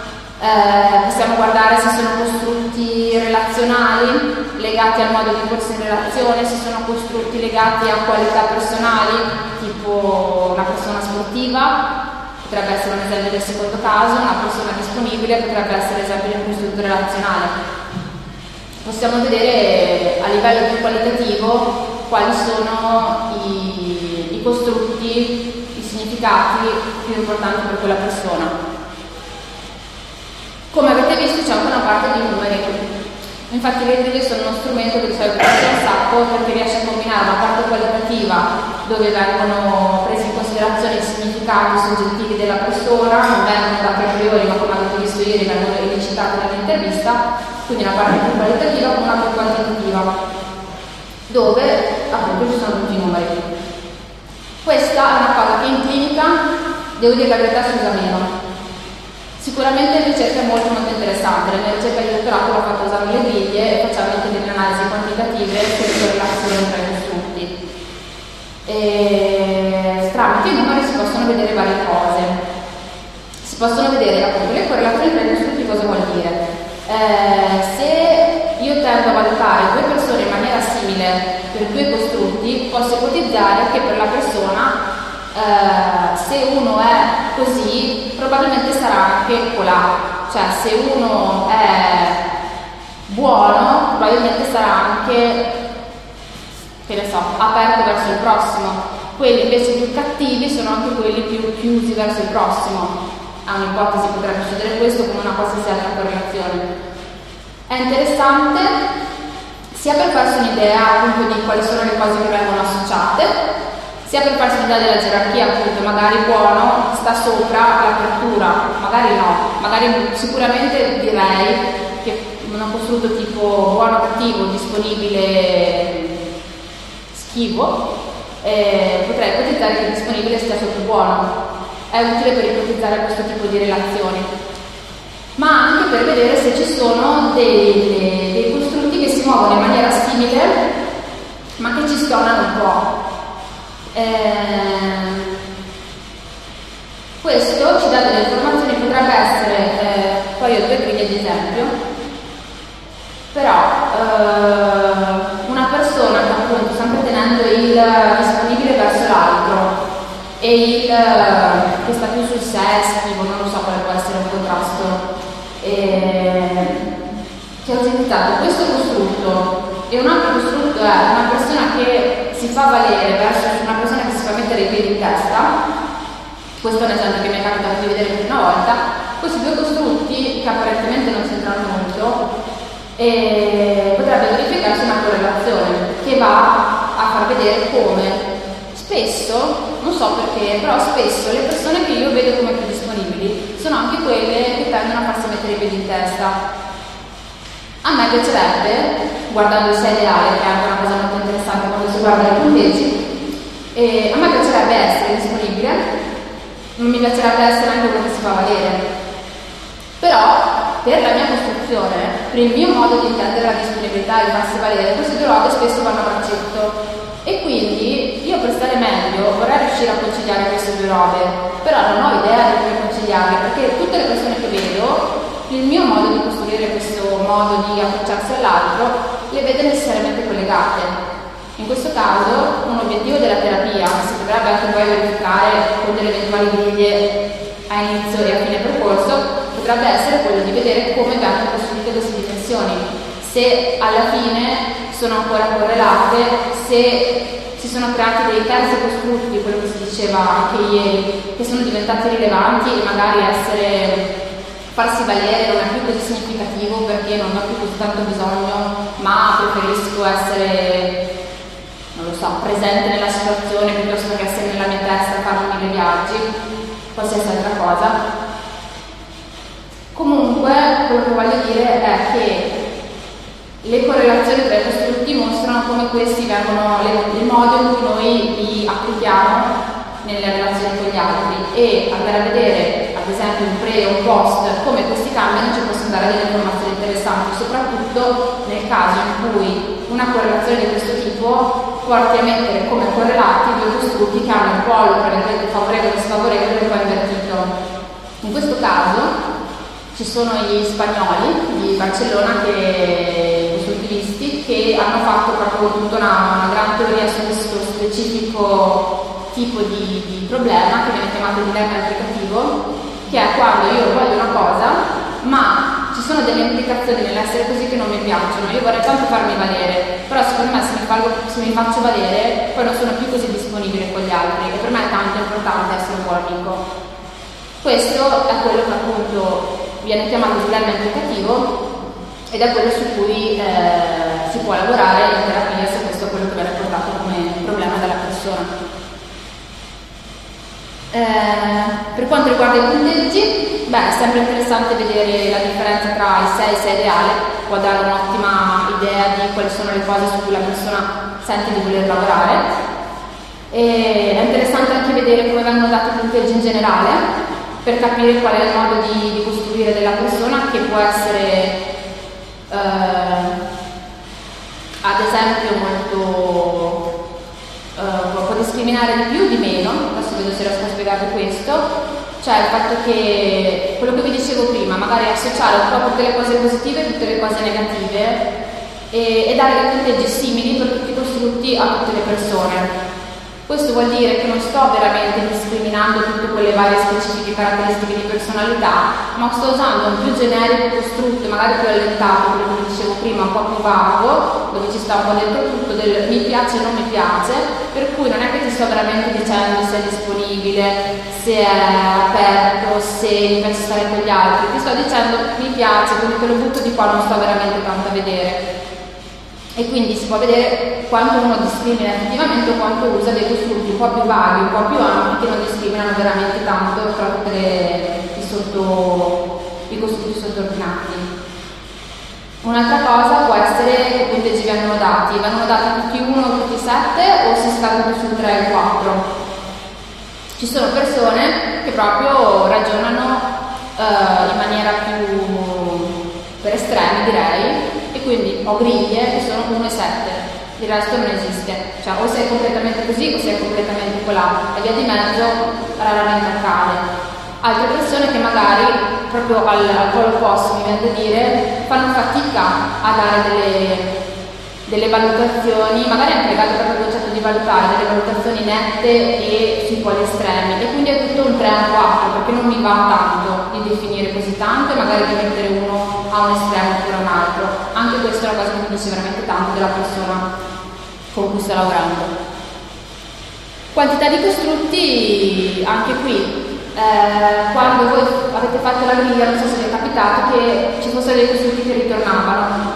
Eh, possiamo guardare se sono costrutti relazionali, legati al modo di porsi in relazione, se sono costrutti legati a qualità personali, tipo una persona sportiva, potrebbe essere un esempio del secondo caso, una persona disponibile potrebbe essere esempio di un costrutto relazionale. Possiamo vedere a livello più qualitativo quali sono i, i costrutti, i significati più importanti per quella persona. Come avete visto c'è anche una parte di numeri, infatti le griglie sono uno strumento che di solito usa un sacco perché riesce a combinare una parte qualitativa dove vengono presi in considerazione i significati soggettivi della persona, non vengono dati a priori ma come avete visto ieri vengono elicitati nell'intervista, quindi una parte più qualitativa con una più quantitativa dove appunto ci sono tutti i numeri. Questa è una cosa che in clinica, devo dire la verità, si usa meno. Sicuramente in ricerca è molto molto interessante, la mia ricerca di dottorato l'ho fatta usando le griglie e facciamo anche delle analisi quantitative sulle correlazioni tra i costrutti. E tramite i numeri si possono vedere varie cose. Si possono vedere appunto le correlazioni tra i costrutti, cosa vuol dire? Eh, se io tendo a valutare due persone in maniera simile per due costrutti, posso ipotizzare che per la persona Uh, se uno è così probabilmente sarà anche colà, cioè se uno è buono probabilmente sarà anche, che ne so, aperto verso il prossimo. Quelli invece più cattivi sono anche quelli più chiusi verso il prossimo. A un'ipotesi potrebbe succedere questo come una qualsiasi altra correlazione. È interessante sia per farsi un'idea appunto di quali sono le cose che vengono associate, sia per farsi un'idea della gerarchia, appunto, magari buono sta sopra l'apertura, magari no, magari sicuramente direi che un costrutto tipo buono, cattivo, disponibile, schivo, eh, potrei ipotizzare che il disponibile stia sotto buono. È utile per ipotizzare questo tipo di relazioni, ma anche per vedere se ci sono dei, dei costrutti che si muovono in maniera simile, ma che ci stonano un po'. Eh, questo ci dà delle informazioni, potrebbe essere, eh, poi ho due griglie di esempio, però eh, una persona che appunto sempre tenendo il disponibile verso l'altro e il che sta più sul sé, schivo, non lo so quale può essere un contrasto, eh, che ha utilizzato questo costrutto e un altro costrutto è una persona che si fa valere verso una persona che si fa mettere i piedi in testa. Questo è un esempio che mi è capitato di vedere più di una volta. Questi due costrutti, che apparentemente non c'entrano molto, e potrebbe verificarsi una correlazione che va a far vedere come spesso, non so perché, però spesso le persone che io vedo come più disponibili sono anche quelle che tendono a farsi mettere i piedi in testa. A me piacerebbe, guardando il sé ideale, che è anche una cosa molto interessante quando si guarda i punteggi, e a me piacerebbe essere disponibile, non mi piacerebbe essere anche quello che si fa valere. Però, per la mia costruzione, per il mio modo di intendere la disponibilità e di farsi valere, queste due robe spesso vanno a braccetto. E quindi io per stare meglio vorrei riuscire a conciliare queste due robe, però non ho idea di come conciliarle, perché tutte le persone che vedo, il mio modo di costruire questo modo di approcciarsi all'altro le vede necessariamente collegate. In questo caso un obiettivo della terapia, che si dovrebbe anche poi verificare con delle eventuali griglie a inizio e a fine percorso, potrebbe essere quello di vedere come vengono costruite queste dimensioni, se alla fine sono ancora correlate, se si sono creati dei terzi costrutti, quello che si diceva anche ieri, che sono diventati rilevanti e magari essere farsi valere non è più così significativo perché non ho più così tanto bisogno, ma preferisco essere, non lo so, presente nella situazione piuttosto che essere nella mia testa a farmi mille viaggi, qualsiasi altra cosa. Comunque, quello che voglio dire è che le correlazioni tra i costrutti mostrano come questi vengono, il modo in cui noi li applichiamo nelle relazioni con gli altri, e andare a vedere ad esempio un pre e un post come questi cambiano ci possono dare delle informazioni interessanti, soprattutto nel caso in cui una correlazione di questo tipo porti a mettere come correlati due costrutti che hanno il polo tra virgolette favorevole e sfavorevole un po' invertito. In questo caso ci sono gli spagnoli di Barcellona, che costruttivisti, che hanno fatto proprio tutta una, una gran teoria su questo specifico tipo di, di problema che viene chiamato dilemma implicativo, che è quando io voglio una cosa, ma ci sono delle implicazioni nell'essere così che non mi piacciono. Io vorrei tanto farmi valere, però secondo me se mi, falgo, se mi faccio valere poi non sono più così disponibile con gli altri, e per me è tanto importante essere un buon amico. Questo è quello che appunto viene chiamato dilemma implicativo ed è quello su cui eh, si può lavorare in terapia, se questo è quello che viene portato come problema dalla persona. Eh, per quanto riguarda i punteggi, beh, è sempre interessante vedere la differenza tra il sei e il sei ideale, può dare un'ottima idea di quali sono le cose su cui la persona sente di voler lavorare. E è interessante anche vedere come vengono dati i punteggi in generale, per capire qual è il modo di, di costruire della persona, che può essere eh, ad esempio molto eh, può discriminare di più o di meno. Adesso vedo se riesco a spiegarvi questo, cioè il fatto che quello che vi dicevo prima, magari associare un po' tutte le cose positive e tutte le cose negative e, e dare dei punteggi simili per tutti i costrutti a tutte le persone. Questo vuol dire che non sto veramente discriminando tutte quelle varie specifiche caratteristiche di personalità, ma sto usando un più generico costrutto, magari più allentato, come dicevo prima, un po' più vago, dove ci sta un po' dentro tutto del mi piace e non mi piace, per cui non è che ti sto veramente dicendo se è disponibile, se è aperto, se mi piace stare con gli altri, ti sto dicendo mi piace, quindi te lo butto di qua, non sto veramente tanto a vedere. E quindi si può vedere quanto uno discrimina effettivamente o quanto usa dei costrutti un po' più vaghi, un po' più ampi, che non discriminano veramente tanto tra tutti i, sotto, i costrutti sottoordinati. Un'altra cosa può essere che punteggi vengono dati, vengono dati tutti uno o tutti sette, o si sta tutti su tre o quattro. Ci sono persone che proprio ragionano eh, in maniera più per estremi, direi, e quindi ho griglie che sono uno e sette, il resto non esiste, cioè o sei completamente così o sei completamente colà, e via di mezzo raramente accade. Altre persone che magari proprio al, al polo opposto, mi viene da dire, fanno fatica a dare delle, delle valutazioni, magari anche legato proprio al concetto di valutare, delle valutazioni nette e sui poli estremi, e quindi è tutto un tre a un quattro, perché non mi va tanto di definire così tanto e magari di mettere uno a un estremo oppure a un altro. Anche questa è una cosa che mi dice veramente tanto della persona con cui sto lavorando. Quantità di costrutti, anche qui, eh, quando voi avete fatto la griglia, non so se vi è capitato che ci fossero dei costrutti che ritornavano.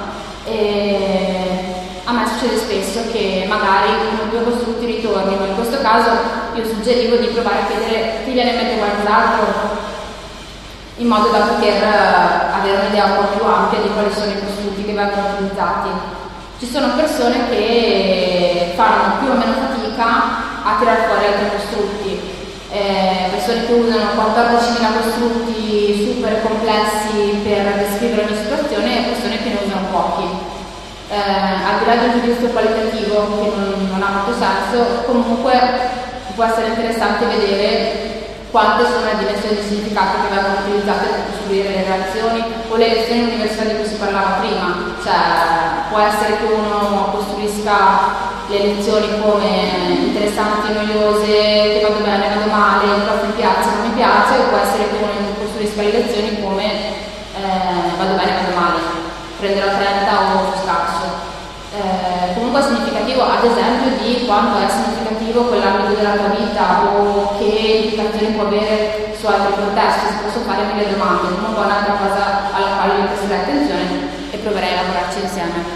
E a me succede spesso che magari uno o due costrutti ritornino. In questo caso io suggerivo di provare a chiedere chi viene in mente qualcos'altro, in modo da poter uh, avere un'idea un po' più ampia di quali sono i costrutti che vengono utilizzati. Ci sono persone che fanno più o meno fatica a tirar fuori altri costrutti, eh, persone che usano quattordicimila costrutti super complessi per descrivere ogni situazione e persone che ne usano pochi. Eh, al di là di un giudizio qualitativo che non, non ha molto senso, comunque può essere interessante vedere quante sono le dimensioni di significato che vengono utilizzate per costruire le relazioni o le lezioni universali di cui si parlava prima. Cioè, può essere che uno costruisca le lezioni come interessanti, noiose, che vado bene, vado male, il prof mi piace, non mi piace, o può essere che uno costruisca le lezioni come eh, vado bene, vado male, prenderò trenta o scarso. Eh, comunque è significativo, ad esempio, di quanto è significativo quell'ambito della tua vita o che implicazioni può avere su altri contesti. Si possono fare mille domande, comunque è un'altra cosa alla quale io presterei attenzione e proverei a lavorarci insieme.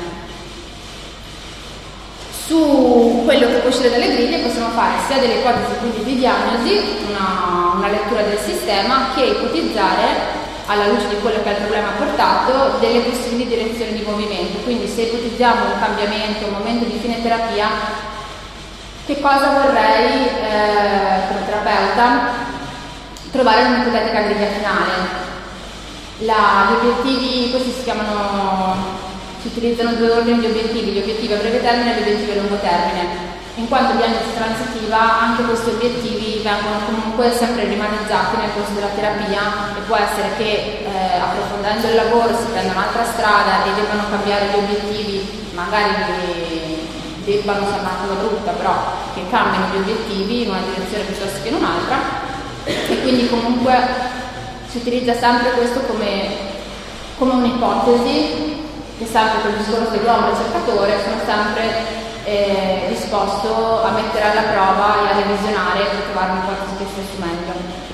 Su quello che può uscire dalle griglie possiamo fare sia delle ipotesi quindi di diagnosi, una, una lettura del sistema, che ipotizzare, alla luce di quello che è il problema portato, delle possibili direzioni di movimento. Quindi se ipotizziamo un cambiamento, un momento di fine terapia, che cosa vorrei eh, come terapeuta trovare in un'ipotetica griglia finale. La, gli obiettivi, questi si chiamano, si utilizzano due ordini di obiettivi, gli obiettivi a breve termine e gli obiettivi a lungo termine. in quanto diagnosi transitiva anche questi obiettivi vengono comunque sempre rimaneggiati nel corso della terapia e può essere che eh, approfondendo il lavoro si prenda un'altra strada e debbano cambiare gli obiettivi, magari debbano sembrare una cosa brutta, però che cambino gli obiettivi in una direzione piuttosto che in un'altra, e quindi comunque si utilizza sempre questo come, come un'ipotesi, che sempre col discorso dell'uomo ricercatore sono sempre eh, disposto a mettere alla prova e a revisionare per trovare un'ipotesi che sia su meglio.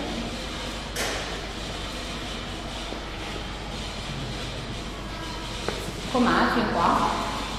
Com'è fin qua?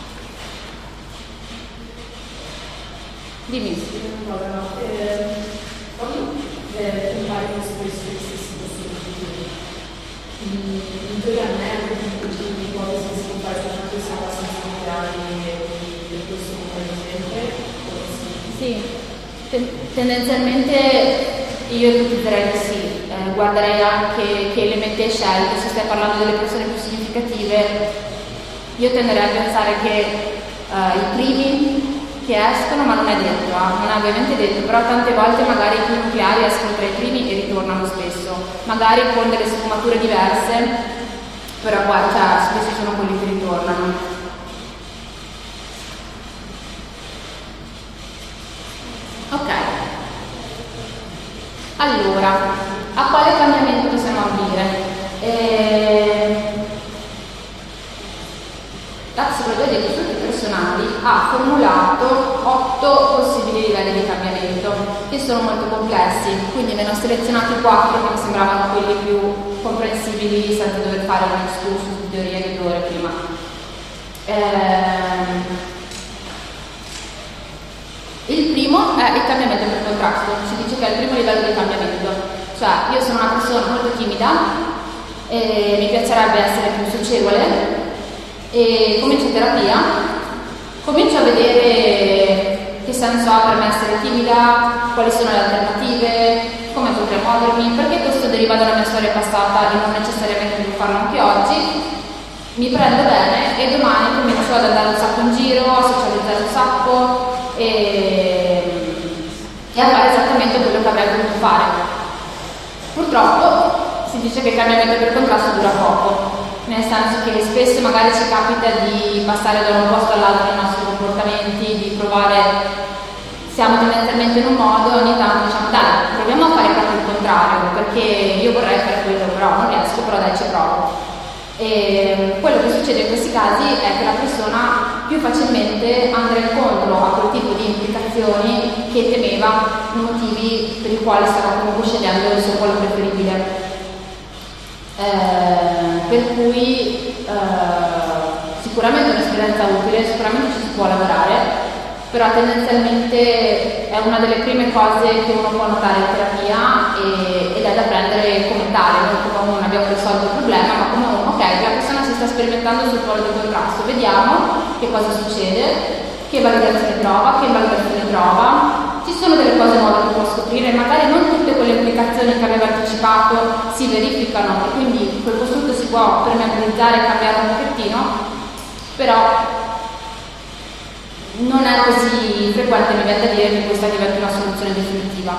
Dimmi. Allora, eh, quando eh, compare questo stessi possibili, in teoria non è un ipotesi che si compare soltanto se abbastanza nucleari per questo componente? Sì, Ten- tendenzialmente io ipotizzerei di sì, eh, guarderei anche che elementi hai scelto, se stai parlando delle persone più significative, io tenderei a pensare che eh, i primi che escono, ma non è detto, eh? non è ovviamente detto, però tante volte magari i più nucleari escono tra i primi e ritornano spesso, magari con delle sfumature diverse, però poi cioè, spesso sono quelli che ritornano. Ok, allora, a quale cambiamento possiamo ambire? Eh... La psicologia dei costrutti personali ha formulato otto possibili livelli di cambiamento che sono molto complessi, quindi ne ho selezionati quattro che mi sembravano quelli più comprensibili senza dover fare un excursus di teoria di due ore prima. Ehm... Il primo è il cambiamento per contrasto, si dice che è il primo livello di cambiamento, cioè io sono una persona molto timida e mi piacerebbe essere più socievole, e comincio terapia, comincio a vedere che senso ha per me essere timida, quali sono le alternative, come potrei muovermi, perché questo deriva dalla mia storia passata e non necessariamente devo farlo anche oggi. Mi prendo bene e domani comincio ad andare un sacco in giro, a socializzare un sacco e, e a fare esattamente quello che avrei voluto fare. Purtroppo si dice che il cambiamento per contrasto dura poco, nel senso che spesso magari ci capita di passare da un posto all'altro nei nostri comportamenti, di provare, siamo tendenzialmente in un modo, ogni tanto diciamo dai, proviamo a fare proprio il contrario, perché io vorrei fare quello, però non riesco, però dai ci provo. E quello che succede in questi casi è che la persona più facilmente andrà incontro a quel tipo di implicazioni che temeva, motivi per i quali stava comunque scegliendo il suo polo preferibile. Eh, per cui eh, sicuramente è un'esperienza utile, sicuramente ci si può lavorare, però tendenzialmente è una delle prime cose che uno può notare in terapia e, ed è da prendere come tale, non come uno abbiamo risolto il problema, ma come uno, ok, la persona si sta sperimentando sul polo di contrasto, vediamo che cosa succede, che validazione trova, che validazione trova. Ci sono delle cose nuove che può scoprire, magari non tutte quelle implicazioni che aveva anticipato si verificano e quindi quel costrutto si può permeabilizzare e cambiare un pochettino, però non è così frequente, mi viene da dire, che questa diventi una soluzione definitiva.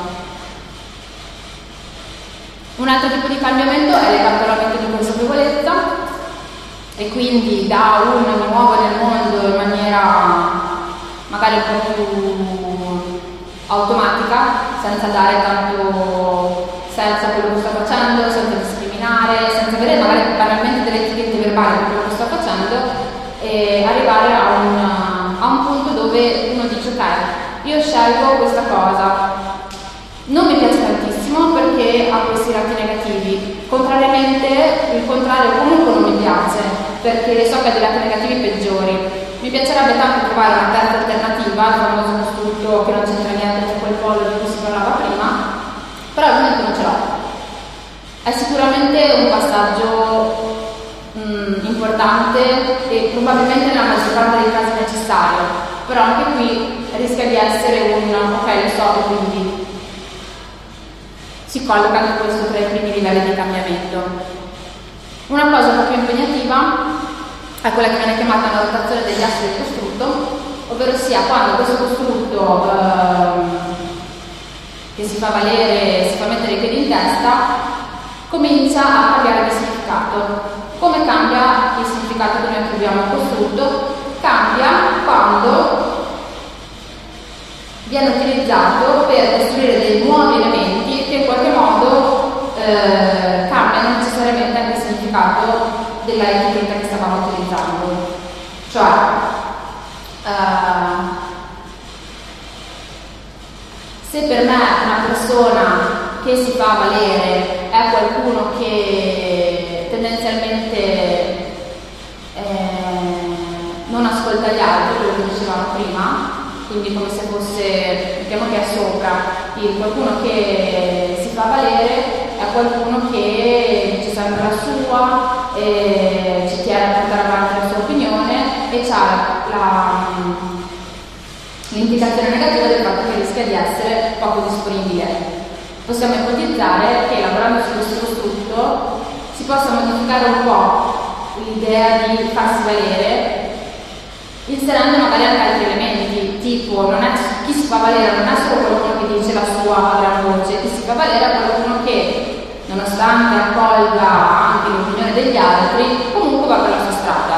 Un altro tipo di cambiamento è legato all'aumento di consapevolezza e quindi da un mi muovo nel mondo in maniera magari un po' più automatica, senza dare tanto senso a quello che sto facendo, senza discriminare, senza avere magari banalmente delle etichette verbali per quello che sto facendo, e arrivare a un, a un punto dove uno dice ok, io scelgo questa cosa, non mi piace tantissimo perché ha questi lati negativi, contrariamente il contrario comunque non mi piace perché so che ha dei lati negativi peggiori. Mi piacerebbe tanto trovare una terza alternativa, il famoso costrutto che non c'entra niente con quel polo di cui si parlava prima, però al momento non ce l'ho. È sicuramente un passaggio mh, importante e probabilmente nella maggior parte dei casi necessario, però anche qui rischia di essere un ok, lo so, e quindi si colloca anche questo tra i primi livelli di cambiamento. Una cosa un po' più impegnativa è quella che viene chiamata la rotazione degli assi del costrutto, ovvero sia quando questo costrutto ehm, che si fa valere, si fa mettere i piedi in testa, comincia a cambiare di significato. Come cambia il significato che noi attribuiamo al costrutto? Cambia quando viene utilizzato per costruire dei nuovi elementi che in qualche modo eh, cambiano necessariamente anche il significato della etichetta che stavamo utilizzando. Cioè, eh, se per me una persona che si fa valere è qualcuno che tendenzialmente eh, non ascolta gli altri, quello che dicevamo prima, quindi come se fosse, mettiamo che è sopra, il qualcuno che si fa valere è qualcuno che dice sempre la sua, e ci tiene a portare avanti la sua opinione e ha la, l'indicazione negativa del fatto che rischia di essere poco disponibile. Possiamo ipotizzare che lavorando su questo costrutto si possa modificare un po' l'idea di farsi valere, inserendo magari anche altri elementi, tipo non è, chi si fa valere non è solo qualcuno che dice la sua a gran voce, chi si fa valere è qualcuno che, nonostante accolga anche l'opinione degli altri, comunque va per la sua strada,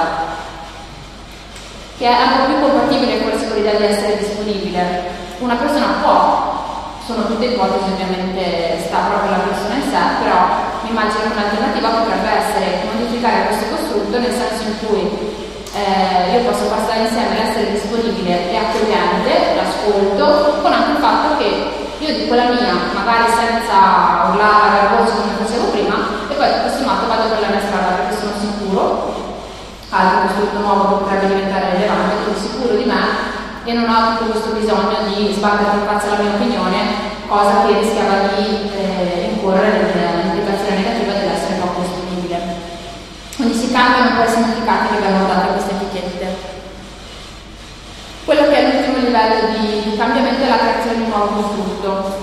che è un po' più compatibile forse con l'idea di essere disponibile. Una persona può, sono tutte ipotesi, ovviamente sta proprio la persona in sé, però mi immagino che un'alternativa potrebbe essere modificare questo costrutto nel senso in cui Eh, io posso passare insieme l'essere disponibile e accogliente, l'ascolto, con anche il fatto che io dico la mia, magari senza urlare a voce come facevo prima, e poi tutto sommato vado per la mia strada perché sono sicuro, altro costrutto nuovo che potrebbe diventare rilevante, sono sicuro di me e non ho tutto questo bisogno di sbattere in faccia la mia opinione, cosa che rischiava di eh, incorrere nell'implicazione negativa dell'essere poco disponibile. Quindi si cambiano un po' i significati che vengono dati a queste etichette. Quello che è l'ultimo livello di, di cambiamento è la creazione di un nuovo costrutto,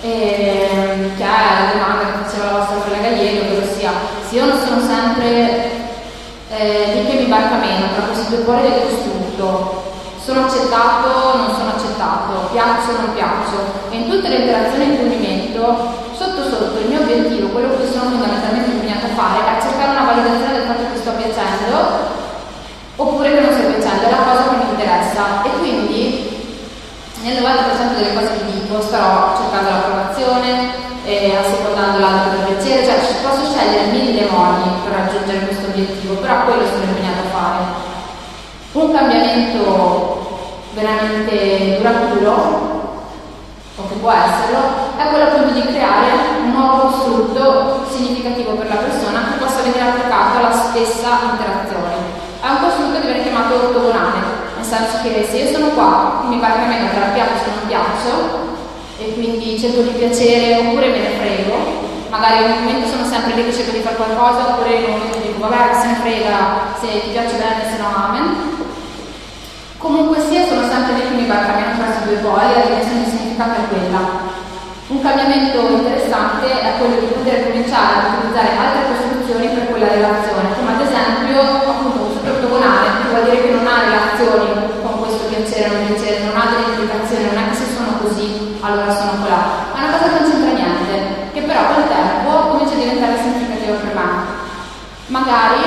e, che è la domanda che faceva la vostra collega ieri, ovvero sia, se io non sono sempre eh, di che mi barca meno tra questi due poli del costrutto, sono accettato, non sono accettato, piaccio, non piaccio, e in tutte le interazioni in cui mi metto, sotto sotto il mio obiettivo, quello che sono fondamentalmente impegnata a fare, è cercare una validazione del fatto che sto piacendo oppure che non sto piacendo, è la cosa che mi interessa, e quindi nel novanta per cento delle cose che dico starò cercando l'approvazione, eh, assecondando l'altro per piacere, cioè posso scegliere mille modi per raggiungere questo obiettivo, però quello sono impegnata a fare. Un cambiamento veramente duraturo, o che può esserlo, è quello appunto di creare un nuovo costrutto significativo per la persona che possa venire applicato alla stessa interazione. È un costrutto che viene chiamato ortogonale, nel senso che se io sono qua, mi barca meno tra piaccio e non piaccio, e quindi cerco di piacere oppure me ne frego, magari in un momento sono sempre lì che cerco di fare qualcosa, oppure in un momento dico vabbè, se ne frega, se ti piace bene, se no amen. Comunque sia, sono sempre lì che mi barca meno tra questi due poli, la dimensione di significato è quella. Un cambiamento interessante è quello di poter cominciare a utilizzare altre costruzioni per quella relazione, come ad esempio appunto questo ortogonale, che vuol dire che non ha relazioni con questo piacere o non piacere, non ha delle implicazioni, non è che se sono così allora sono colà, è una cosa che non c'entra niente, che però col tempo comincia a diventare significativa per me. Magari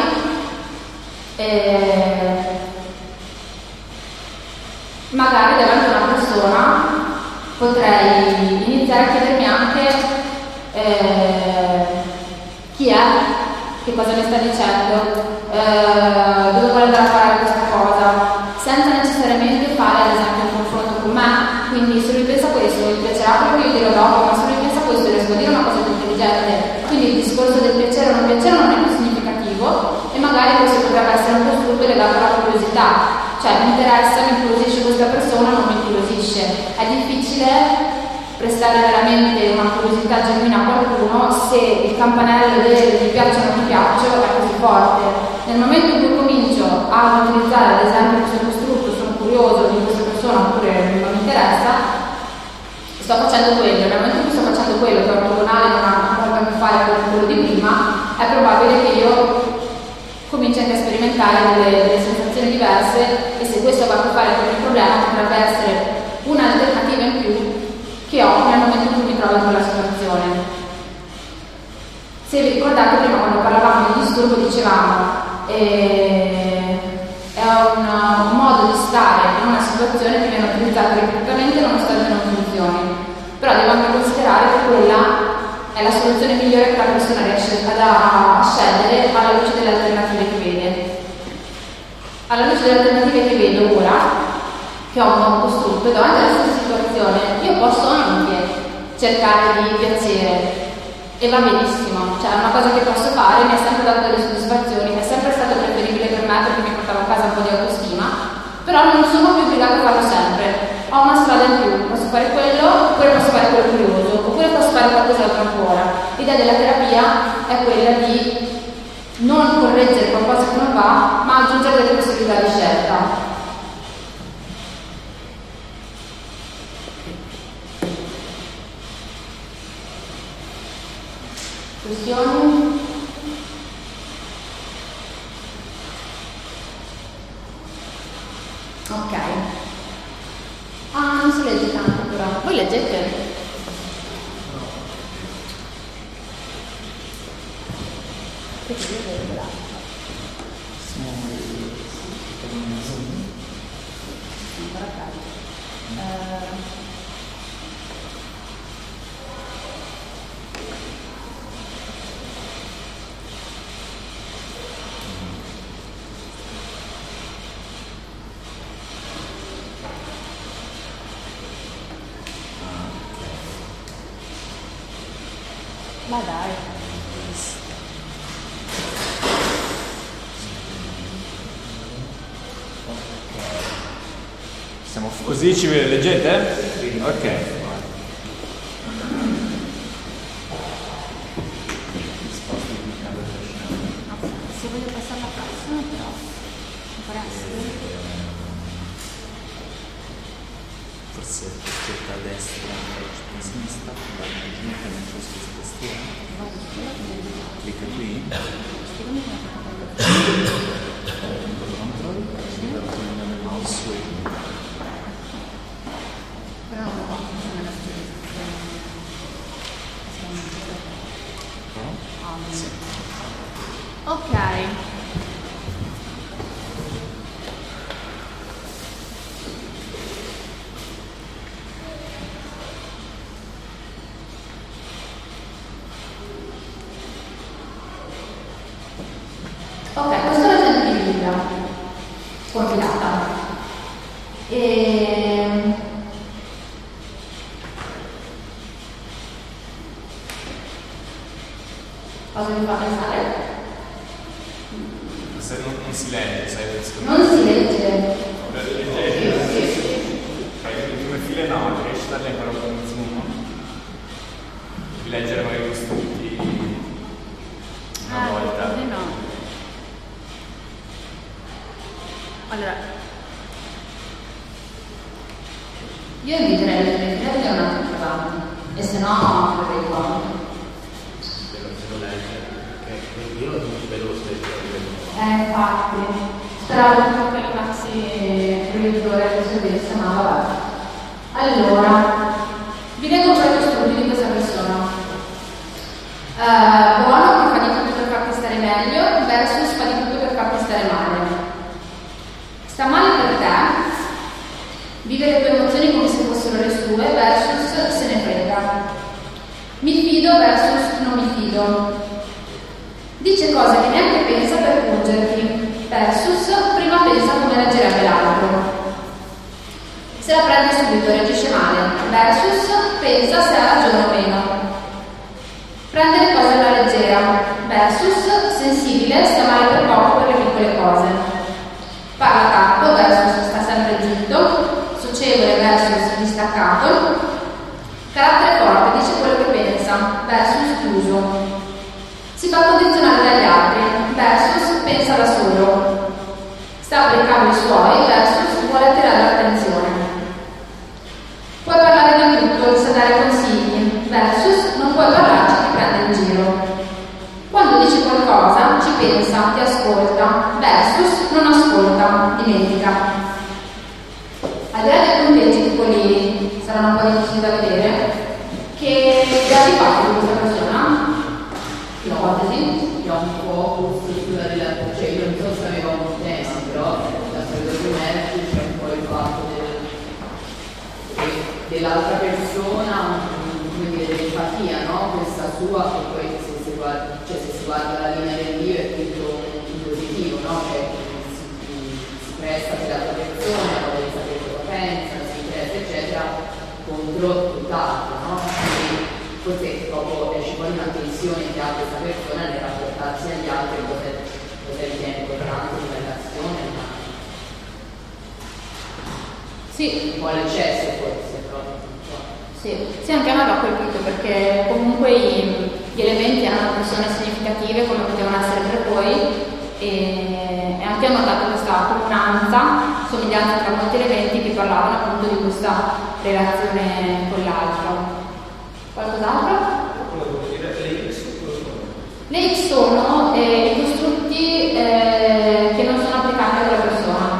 eh, magari davanti a una persona potrei iniziare a chiedermi anche eh, chi è, che cosa mi sta dicendo, eh, dove vuole andare a fare questa cosa, senza necessariamente fare ad esempio un confronto con me. Quindi se lui pensa questo, gli piacerà quello che io dirò dopo, ma se lui pensa questo riesco a dire una cosa più intelligente. Quindi il discorso del piacere o non piacere non è più significativo, e magari questo potrebbe essere un costrutto legato alla curiosità. Cioè, mi interessa, mi incuriosisce questa persona, non mi incuriosisce. È difficile prestare veramente una curiosità genuina a qualcuno se il campanello del mi piaccio o non mi piaccio è così forte. Nel momento in cui comincio a utilizzare ad esempio questo costrutto, sono curioso di questa persona oppure non mi interessa, sto facendo quello. Nel momento in cui sto facendo quello, che è ortogonale, non ha molto a che fare con quello di prima, è probabile che io cominci anche a sperimentare delle, delle sensazioni diverse, e se questo va a che fare con il problema Se vi ricordate prima quando parlavamo di disturbo dicevamo eh, è un, un modo di stare in una situazione che viene utilizzata ripetutamente nonostante non funzioni, però devo anche considerare che quella è la soluzione migliore che la persona riesce ad, a, a scegliere alla luce delle alternative che vede. Alla luce delle alternative che vedo ora, che ho un nuovo costrutto, davanti alla stessa situazione io posso anche cercare di piacere e va benissimo, cioè è una cosa che posso fare, mi ha sempre dato delle soddisfazioni, è sempre stato preferibile per me perché mi portava a casa un po' di autostima, però non sono più obbligata a farlo sempre, ho una strada in più, posso fare quello, oppure posso fare quello curioso, oppure posso fare qualcos'altro ancora. L'idea della terapia è quella di non correggere qualcosa che non va, ma aggiungere delle possibilità di scelta. Questioni? Ok. Ah, non si legge tanto però. Voi leggete? Che ci deve regolare? Ancora caldo. Eh... Ma dai. Siamo così, ci leggete? Ok. Se voglio passare alla prossima però ancora Forse cerca a destra, a sinistra, va a clicca qui, controllo, il mouse però non ho funzione la sì. Ok. Ok, questa è la gente di Libra compilata. E... cosa mi fa pensare? Se non, non si legge, sai, Non si legge. Fai le prime file no, riesci a darle ancora un po' di zoom. Di leggere magari i costrutti una Ah, volta. così no. Allora, io inviterei le prime file di un attimo più avanti, e se no farei qua. Io non vedo lo stesso. Eh, infatti, speravo che il maxi proiettore che servisse, ma vabbè. Allora, vi leggo poi gli studi di questa persona. Uh, buono, che fa di tutto per farti stare meglio, versus fa di tutto per farti stare male. Sta male per te, vive le tue emozioni come se fossero le sue, versus se ne frega. Mi fido versus non mi fido. Dice cose che neanche pensa per pungerti, versus prima pensa come reagirebbe l'altro. Se la prende subito reagisce male, versus pensa se ha ragione o meno. Prende le cose alla leggera, versus sensibile, sta male per poco per le piccole cose. Parla tanto, versus sta sempre zitto, socievole versus distaccato. Carattere forte, dice quello che pensa, versus chiuso. Si fa condizionare dagli altri, versus pensa da solo. Sta per i cavoli suoi, versus vuole attirare l'attenzione. Puoi parlare di tutto, sa dare consigli, versus non puoi parlarci, ti prende in giro. Quando dici qualcosa, ci pensa, ti ascolta, versus non ascolta, dimentica. Al di là dei punteggi, tipo lì saranno un po' difficili da vedere, che già di fatto di questa persona, no, guarda, cioè, se si guarda la linea del Dio è tutto un positivo, no? Cioè, si, si presta per l'altra persona, la voglia di sapere cosa pensa, si interessa, eccetera, contro tutt'altro, no? Quindi forse proprio esce poi una tensione che ha questa persona nel rapportarsi agli altri, cosa, cosa ritiene importante in relazione, ma Sì. un po' l'eccesso forse, però. Sì, sì, anche a me va colpito perché comunque i, gli elementi erano persone significative come potevano essere per voi e, e anche ho notato questa comunanza, somiglianza tra molti elementi che parlavano appunto di questa relazione con l'altro. Qualcos'altro? Le X sono eh, i costrutti eh, che non sono applicati a quella persona.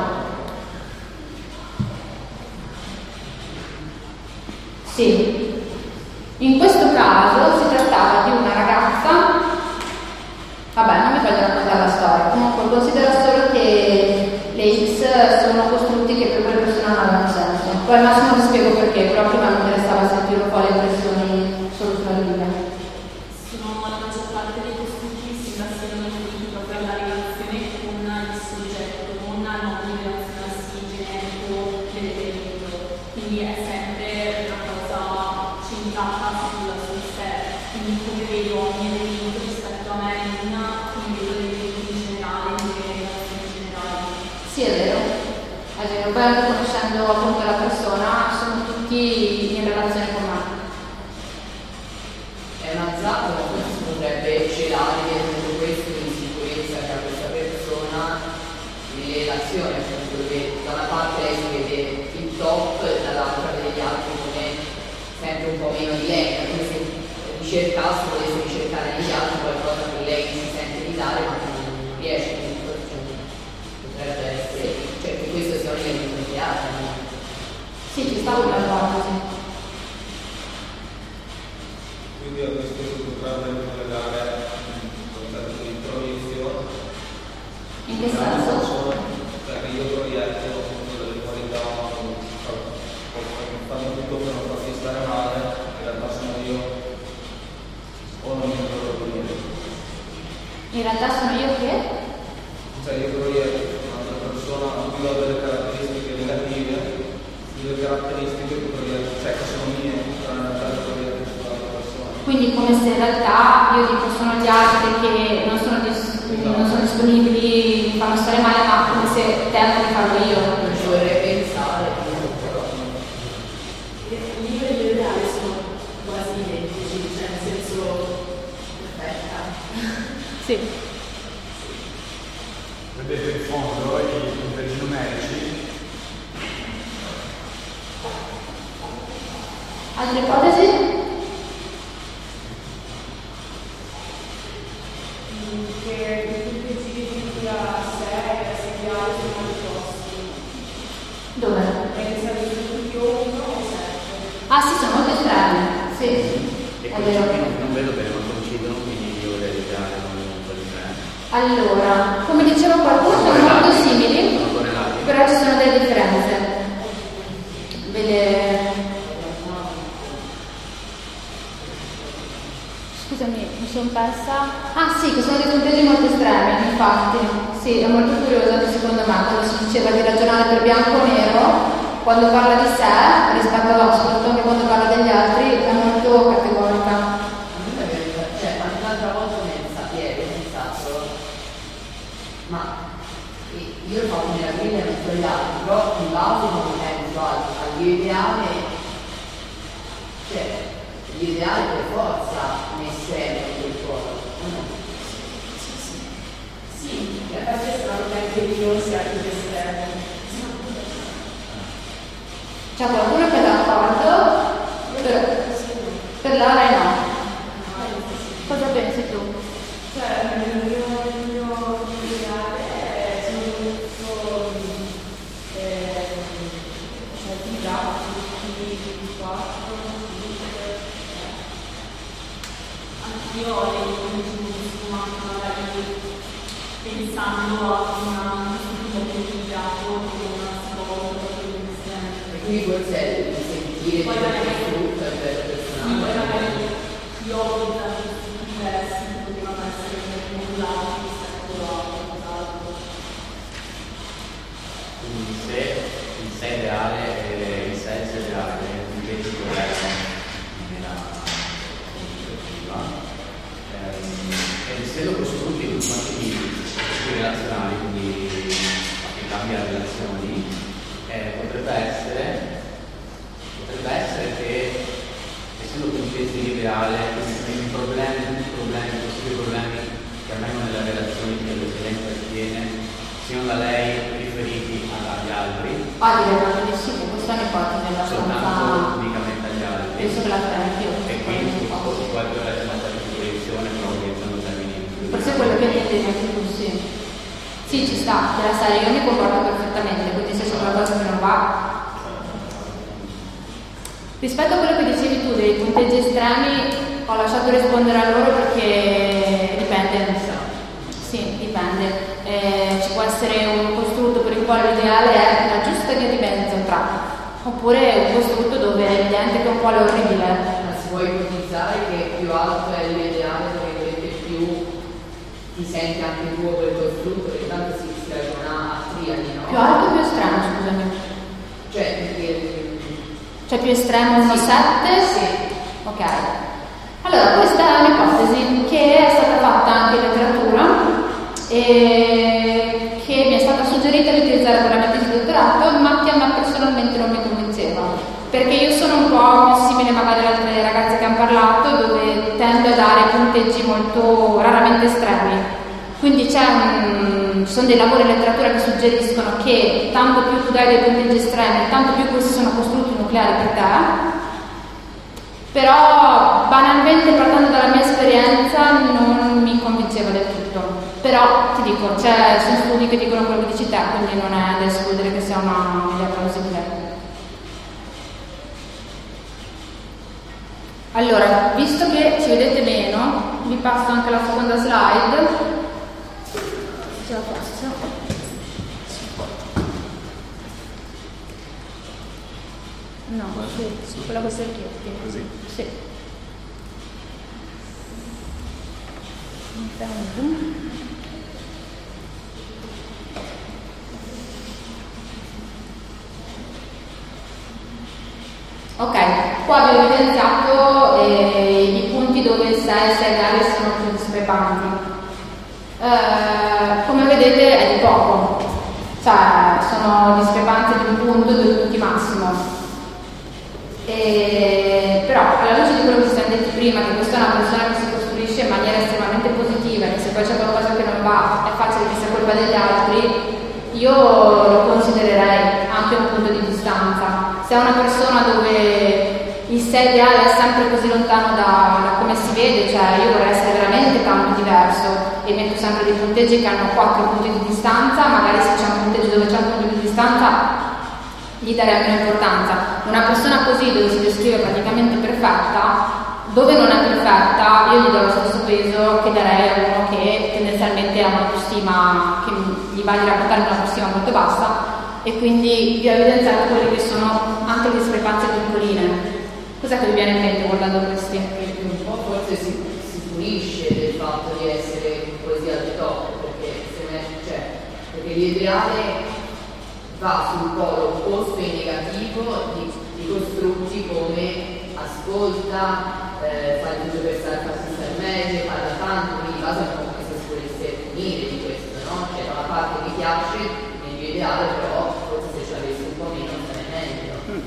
Sì, in questo caso si trattava di una ragazza, vabbè non mi voglio raccontare la storia, comunque considero solo che le X sono costrutti che per quelle persone non avevano senso, poi al massimo vi spiego perché, però prima mi interessava sentire un po' le impressioni solo sulla linea. Sono la maggior parte dei costrutti che sembra siano riferiti proprio alla relazione con il soggetto, non alla relazione sì generico dell'evento, quindi è sempre una cosa centrata sulla su sé, quindi come vedo ogni evento rispetto a me in come vedo l'evento in generale, in relazioni generali. Sì, è vero, è vero, poi anche conoscendo appunto la persona sono tutti in relazione con me. È un azzardo, ma forse si potrebbe celare dentro questo l'insicurezza che ha questa persona nelle relazioni, appunto, dove da una parte lei si vede il top e dall'altra vede gli altri come sempre un po' meno di lei, come se ricercasse, volesse ricercare negli altri qualcosa che lei si sente di dare ma che non riesce, quindi forse potrebbe essere, cioè che questo sia un elemento di teatro, no? Sì, ci stavo guardando, sì. Quindi a questo si potrebbe collegare il concetto di proiezione. In che senso? Perché io proietto appunto delle qualità, fanno tutto per non farti stare male, in realtà sono io o non mi provo dire. In realtà sono io che? Cioè io proietto un'altra persona a cui ho delle caratteristiche negative, delle caratteristiche che proietto, cioè che sono mie, però in realtà le proietto sull'altra persona. Quindi come se in realtà io dico sono gli altri che non sono, dis- non sono disponibili, mi fanno stare male, ma come se temo di farlo io. Non ci vorrei pensare, però. L'io e l'ideale sono quasi identici, cioè nel senso perfetta. Sì. Vedete in fondo i puntaggi numerici. Altre ipotesi? Che i punteggi di a sei e a sei sono opposti. Dove? Perché sarebbe tutti o uno o sette. Ah sì, sono molto estremi. Sì, E è questi vero. qui non, non vedo bene, ma coincidono, quindi io vorrei dare un po' di tre. Allora, come diceva qualcuno, sono molto simili, Sono correlati. però ci sono delle differenze. Vede... Scusami, mi sono persa. Ah sì, che sono dei punteggi molto estremi, infatti. Sì, è molto curioso anche secondo me, quando si diceva di ragionare per bianco o nero, quando parla di sé, rispetto all'Oxford, anche quando parla degli altri, è molto categorica. Cioè, un'altra volta nel sapere, ho pensato, ma io ho fatto nella griglia metto gli altri, però in base non penso all'ideale, cioè l'ideale per forza un estremo di quel corpo. Sì, infatti è strano che anche io sia più estremo. C'è qualcuno che è d'accordo? Per, per Lara no. Cosa pensi tu? Cioè, il mio, il mio ideale è soprattutto eh, attività, tutti quattro, cinque. Anch'io ho dei contenuti, ma magari pensando a una struttura utilizzato con una scuola, Quindi forse è il sentire di tutto è bello sì, poi personale. magari io ho dei diversi, essendo costruiti in quanti relazionali, quindi che cambia le relazioni, eh, potrebbe essere potrebbe essere che essendo punteggi ideale, i problemi, tutti i problemi, i possibili problemi che avvengono nelle relazioni che l'esperienza tiene siano da lei riferiti agli altri. Ah, direi che sì, questa è un'ipotesi abbastanza. Soltanto unicamente agli altri. Penso che la farei anch'io. E quindi potrebbe essere una certa proiezione proprio usando termini. Forse è quello che intendevi anche tu, sì. Sì, ci sta, della serie, io mi comporto perfettamente, quindi se c'è qualcosa che non va. Rispetto a quello che dicevi tu dei punteggi estremi, ho lasciato rispondere a loro perché dipende. Sì, dipende. Eh, ci può essere un costrutto per il quale l'ideale è la giusta via di mezzo tra, oppure un costrutto dove è evidente che è un po' orribile. Ma si può ipotizzare che più alto è l'ideale, perché più ti senti anche tu quel costrutto, perché tanto si, si ragiona a triadi, no? Più alto o più estremo, scusami? Cioè, perché... Cioè più estremo uno sette? Sì. Ok. Allora, questa è un'ipotesi che è stata fatta anche in letteratura e che mi è stata suggerita di utilizzare per la mia tesi di dottorato, ma che a me personalmente non mi convinceva, perché io sono un po' più simile magari alle altre ragazze che hanno parlato, dove tendo a dare punteggi molto raramente estremi. Quindi c'è un, ci sono dei lavori in letteratura che suggeriscono che tanto più tu dai dei punteggi estremi, tanto più questi sono costrutti nucleari per te. Però banalmente, partendo dalla mia esperienza, non mi convinceva del tutto. Però ti dico, c'è sono studi che dicono quello che dici te, quindi non è da escludere che sia una idea plausibile. Allora, visto che ci vedete meno, vi passo anche la seconda slide. Ce la passo. No, sì, quella con i cerchietti. Così? Sì. Intanto. Ok, qua vi ho evidenziato eh, i punti dove il sei e sei ideali sono più discrepanti. Eh, come vedete è di poco, cioè sono discrepanze di un punto, due punti massimo. E, però alla luce di quello che ci siamo detti prima, che questa è una persona che si costruisce in maniera estremamente positiva, che se poi c'è qualcosa che non va è facile che sia colpa degli altri, io lo considererei anche un punto di distanza. Se è una persona dove il sé ideale è sempre così lontano da, da come si vede, cioè io vorrei essere veramente tanto diverso e metto sempre dei punteggi che hanno quattro punti di distanza, magari se c'è un punteggio dove c'è un punto di distanza gli darei meno importanza. Una persona così, dove si descrive praticamente perfetta, dove non è perfetta, io gli do lo stesso peso che darei a uno che tendenzialmente ha un'autostima, che gli va di raccontare un'autostima molto bassa, e quindi vi ho evidenziato quelle che sono anche discrepanze piccoline. Cos'è che vi viene in mente guardando questi? Un po' forse si, si punisce del fatto di essere così al top, perché, se ne, cioè, perché l'ideale va sul polo opposto e negativo di, di costrutti come ascolta, eh, fa il tutto per stare a farsi stare meglio, parla tanto, quindi base un po' questa si volesse punire di questo, no? Cioè da una parte mi piace nel mio ideale, però forse se ce l'avessi un po' meno sarei meglio. Mm.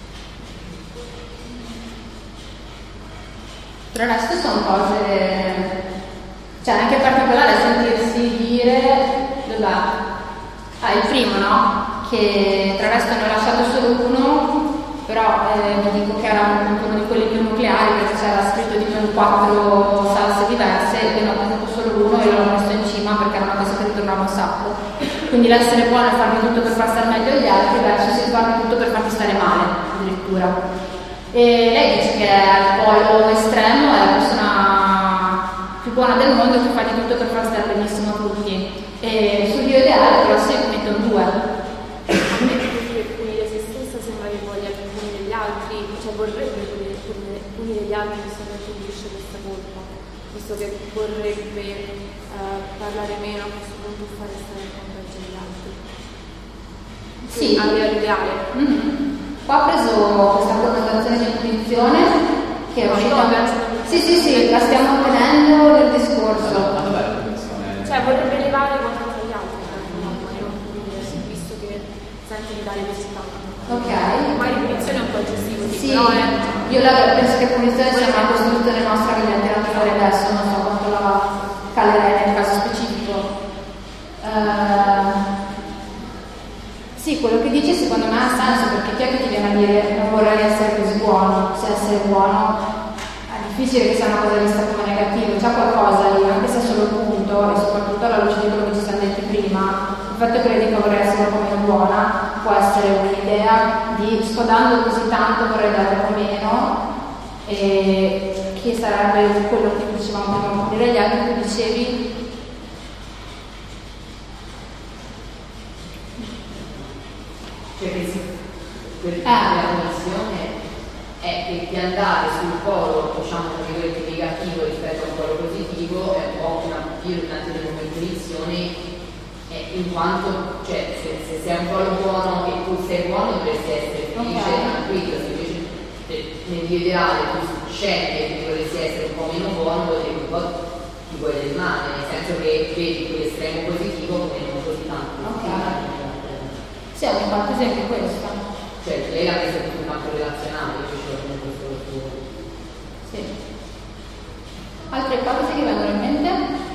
Per il resto sono cose, cioè anche particolare sentirsi dire, dov'è? Ah, il primo, no? Che tra l'altro ne ho lasciato solo uno, però eh, vi dico che era uno di quelli più nucleari, perché c'era scritto di più quattro salse diverse e ne ho preso solo uno e l'ho messo in cima perché era una cosa che ritornava un sacco. Quindi l'essere buono e farmi tutto per far stare meglio agli altri versus il farmi tutto per farti stare male, addirittura. E lei dice che è al polo estremo, è la persona più buona del mondo che fa di tutto per far stare benissimo a tutti. E sul mio ideale però se metto un due. A me che punire se stessa sembra che voglia punire gli altri, cioè vorrebbe punire, punire, punire gli altri se non subisce questa colpa, visto che vorrebbe uh, parlare meno, a questo punto fare stare in contatto agli altri. Sì, a livello ideale. Mm-hmm. Qua ho preso questa connotazione di intuizione che è uscita. Sì, sì, sì, la stiamo ottenendo nel discorso. diversità. Ok. Ormai definizione è un po' eccessivo, Sì, però è... io la, penso che punizione sia una costruzione nostra che abbiamo tirato fuori adesso, non so quanto la calerei nel caso specifico. Uh, sì, quello che dici secondo me ha senso, perché chi è che ti viene a dire non vorrei essere così buono, se essere buono è difficile che sia una cosa vista come negativa, c'è qualcosa lì, anche se è solo il punto, e soprattutto alla luce di quello che ci siamo detti prima, il fatto che dico vorrei essere un po' meno buona può essere un'idea di sto dando così tanto, vorrei dare un po' meno, e che sarebbe quello che dicevamo prima, punire gli altri, tu dicevi. Cioè che si, quel, ah. la commissione è che di andare sul polo, diciamo, negativo rispetto a un polo positivo è un po' una, io tanto di definizione, eh, in quanto, cioè, se, se sei un polo buono e tu sei buono dovresti essere felice, okay, tranquillo, se invece nel mio ideale tu scegli che dovresti essere un po' meno buono, vuol dire che un po' ti vuoi del male, nel senso che vedi quell'estremo positivo come non così tanto. Okay. Sì, ho fatto esempio questo. Cioè, lei l'ha messo tutto in campo relazionale, io dicevo comunque solo suo. Sì. Altre ipotesi che vengono in mente?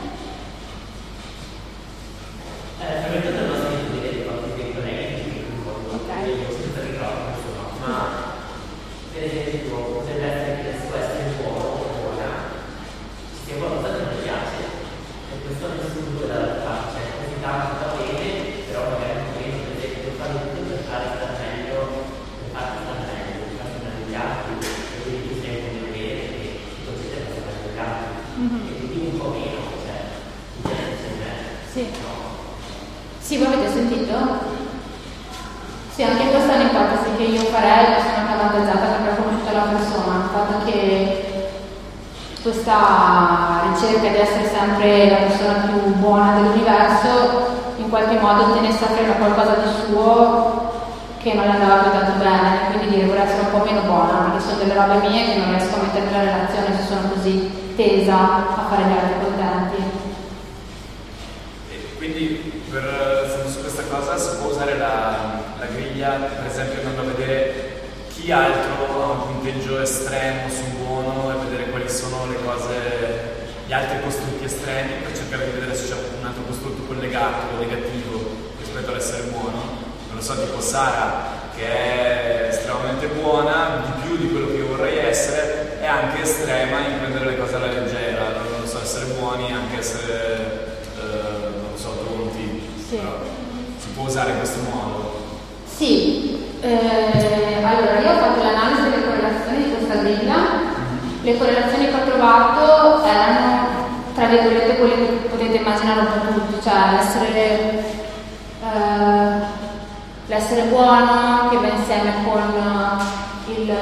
Eh, permettete la nostra idea di qualche tempo negativo, ok, senza ricordo, insomma, ma per esempio potrebbe essere che se può essere buono o buona, ci sia qualcosa che non piace, e questo non si può dare parte, cioè così tanto va bene, però magari non bene, per esempio, fare tutto per fare stare meglio, per farti stare meglio, per farti stare gli altri, e quindi tu sei come bene, e tutto ciò che fa stare gli altri, e quindi un po' meno, cioè, sì. No. Sì, voi avete sentito? Sì, anche questa è un'ipotesi che io farei, ma sono anche avvantaggiata perché ho conosciuto la persona, il fatto che questa ricerca di essere sempre la persona più buona dell'universo in qualche modo tenesse a freno qualcosa di suo che non le andava più tanto bene, quindi dire vorrei essere un po' meno buona, perché sono delle robe mie che non riesco a mettere nella relazione se sono così tesa a fare gli altri contenti. E quindi per, su questa cosa si può usare la, la griglia, per esempio andando a vedere chi altro ha un punteggio estremo su buono e vedere quali sono le cose, gli altri costrutti estremi, per cercare di vedere se c'è un altro costrutto collegato o negativo rispetto all'essere buono. Non lo so, tipo Sara che è estremamente buona, di più di quello che io vorrei essere, è anche estrema in prendere le cose alla leggera, non lo so, essere buoni, anche essere eh, non lo so, pronti. Sì. Però si può usare in questo modo? Sì, eh, allora io ho fatto l'analisi delle correlazioni di questa griglia. Le correlazioni che ho trovato erano, tra virgolette, quelle che potete immaginare un po' tutti, cioè l'essere, eh, l'essere buono che va insieme con il...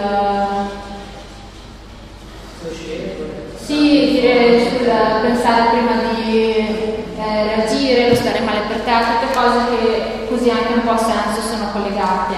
Sì, dire sul pensare prima di eh, reagire, lo stare male per te, tutte cose che così anche un po' a senso sono collegate.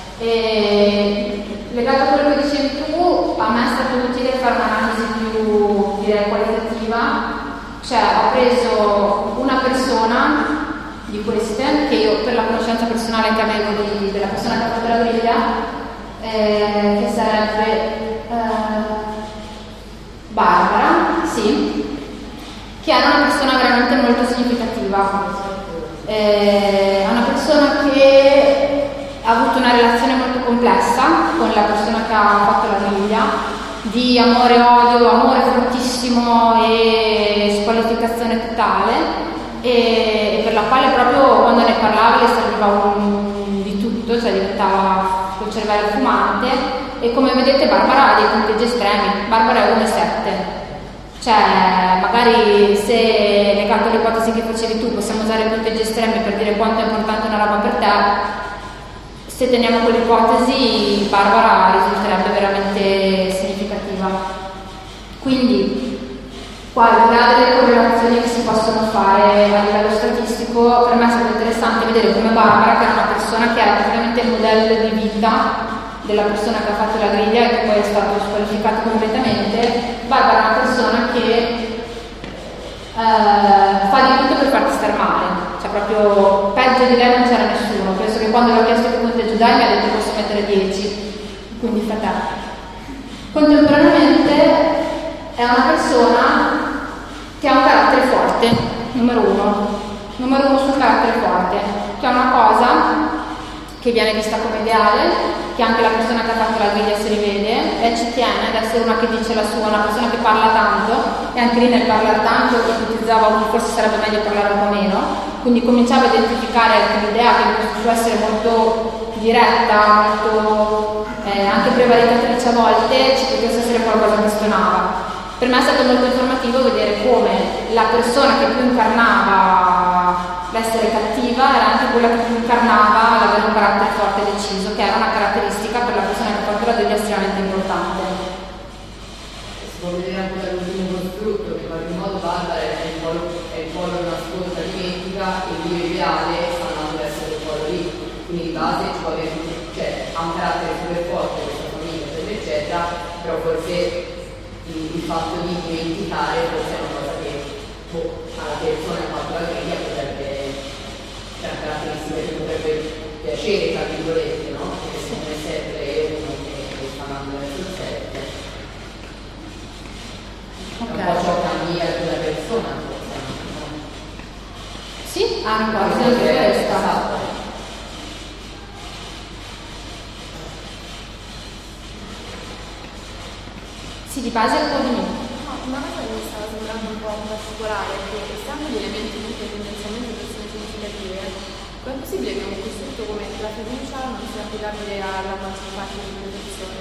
E legato a quello che dicevi tu, a me è stato utile fare un'analisi più, direi, qualitativa, cioè ho preso una persona di queste, che io per la conoscenza personale che avevo di, della persona che ha fatto la griglia, eh, che sarebbe eh, Barbara, sì, che era una persona veramente molto significativa. Eh, è una persona che ha avuto una relazione molto complessa con la persona che ha fatto la griglia, di amore e odio, amore fortissimo e squalificazione totale, e, e per la quale proprio quando ne parlava le serviva un, di tutto, cioè diventava col cervello fumante. E come vedete Barbara ha dei punteggi estremi, Barbara è uno virgola sette, cioè magari se legato all'ipotesi che facevi tu possiamo usare i punteggi estremi per dire quanto è importante una roba per te, se teniamo quell'ipotesi Barbara risulterebbe veramente significativa. Quindi qua al di là delle correlazioni che si possono fare a livello statistico, per me è stato interessante vedere come Barbara, che era una persona che era praticamente il modello di vita della persona che ha fatto la griglia e che poi è stato squalificato completamente, Barbara è una persona che eh, fa di tutto per farti star male, cioè proprio peggio di lei non c'era nessuno. Penso che quando le ho chiesto che punteggio Contemporaneamente è una persona che ha un carattere forte, numero uno, numero uno sul carattere forte, che è una cosa che viene vista come ideale, che anche la persona che ha fatto la griglia si rivede e ci tiene ad essere una che dice la sua, una persona che parla tanto, e anche lì nel parlare tanto ipotizzava che forse sarebbe meglio parlare un po' meno, quindi cominciava a identificare anche l'idea che può essere molto diretta, molto eh, anche prevaricatrice a volte, ci potesse essere qualcosa che suonava. Per me è stato molto informativo vedere come la persona che più incarnava l'essere cattiva era anche quella che più incarnava l'avere un carattere forte e deciso, che era una caratteristica per la persona che ha fatto la griglia estremamente importante. Si può vedere anche dall'ultimo costrutto che in qualche modo Barbara è il polo, è il polo nascosta dimentica e Dio ideale sta andando verso quel polo lì. Quindi di base ci può avere, cioè, ha un carattere super forte questa famiglia, eccetera, eccetera, però forse il, il fatto di dimenticare forse è una cosa che boh, alla persona che ha fatto la griglia potrebbe, cioè una caratteristica che potrebbe piacere, tra virgolette, no? Perché secondo me sempre è uno che, che sta andando verso il sette. Okay. È un po' ciò che ammira quella persona, forse, no? Sì, anche questa è questa. Sì, di base è un po' di me. No, una cosa che mi stava sembrando un po' particolare è che essendo gli elementi comunque tendenzialmente persone significative, com'è possibile che un costrutto come la fiducia non sia applicabile alla maggior parte delle persone?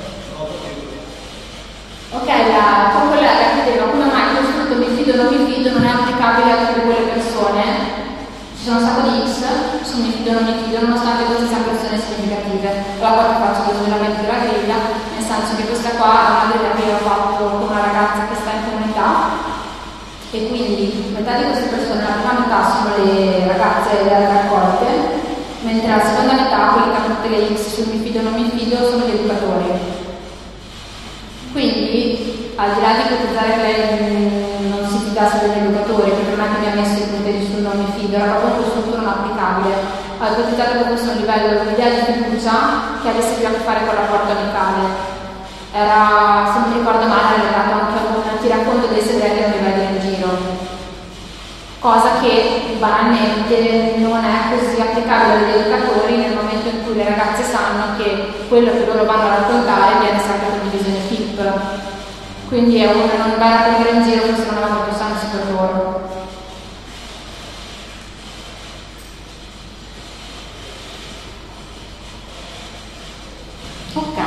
Ok, la tua collega chiedeva come mai il costrutto mi fido o non mi fido non è applicabile a tutte quelle persone. Ci sono un sacco di X, su mi fido o non mi fido, nonostante queste siano persone significative. Allora qua ti faccio lo svellamento della griglia, nel senso che questa qua è una griglia che io ho fatto con una ragazza che sta in comunità e quindi metà di queste persone, la prima metà sono le ragazze delle raccolte, mentre la seconda metà, quelle che hanno tutte le X sul mi fido o non mi fido, sono gli educatori. Quindi, al di là di ipotizzare che lei non si fidasse degli educatori, perché non è che mi ha messo i puntini sul non mi fido, era proprio un costrutto non applicabile, ha ipotizzato che fosse un livello, un'idea di fiducia che avesse più a che fare con il rapporto amicale. Era, se non mi ricordo male, era legato anche a un ti racconto dei segreti che non mi vedi in giro. Cosa che banalmente non è così applicabile agli educatori nel momento in cui le ragazze sanno che quello che loro vanno a raccontare viene sempre condiviso in T I P. Quindi è un non vai a prendere in giro, forse non è molto senso per loro. Ok.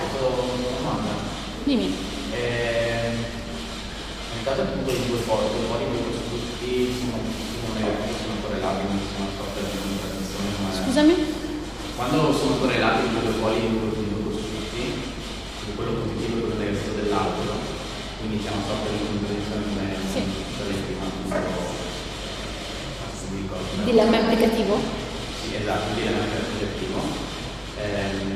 Dimmi. Eh, nel caso appunto di due foto, i modi di costrutti sono, sono correlati, quindi sono una sorta di contraddizione. Scusami? Quando sono correlati i due poli di due costrutti, quello positivo e quello negativo dell'altro, quindi c'è una sorta di contraddizione come sì. un dilemma implicativo? Sì, esatto, un dilemma implicativo. Ehm,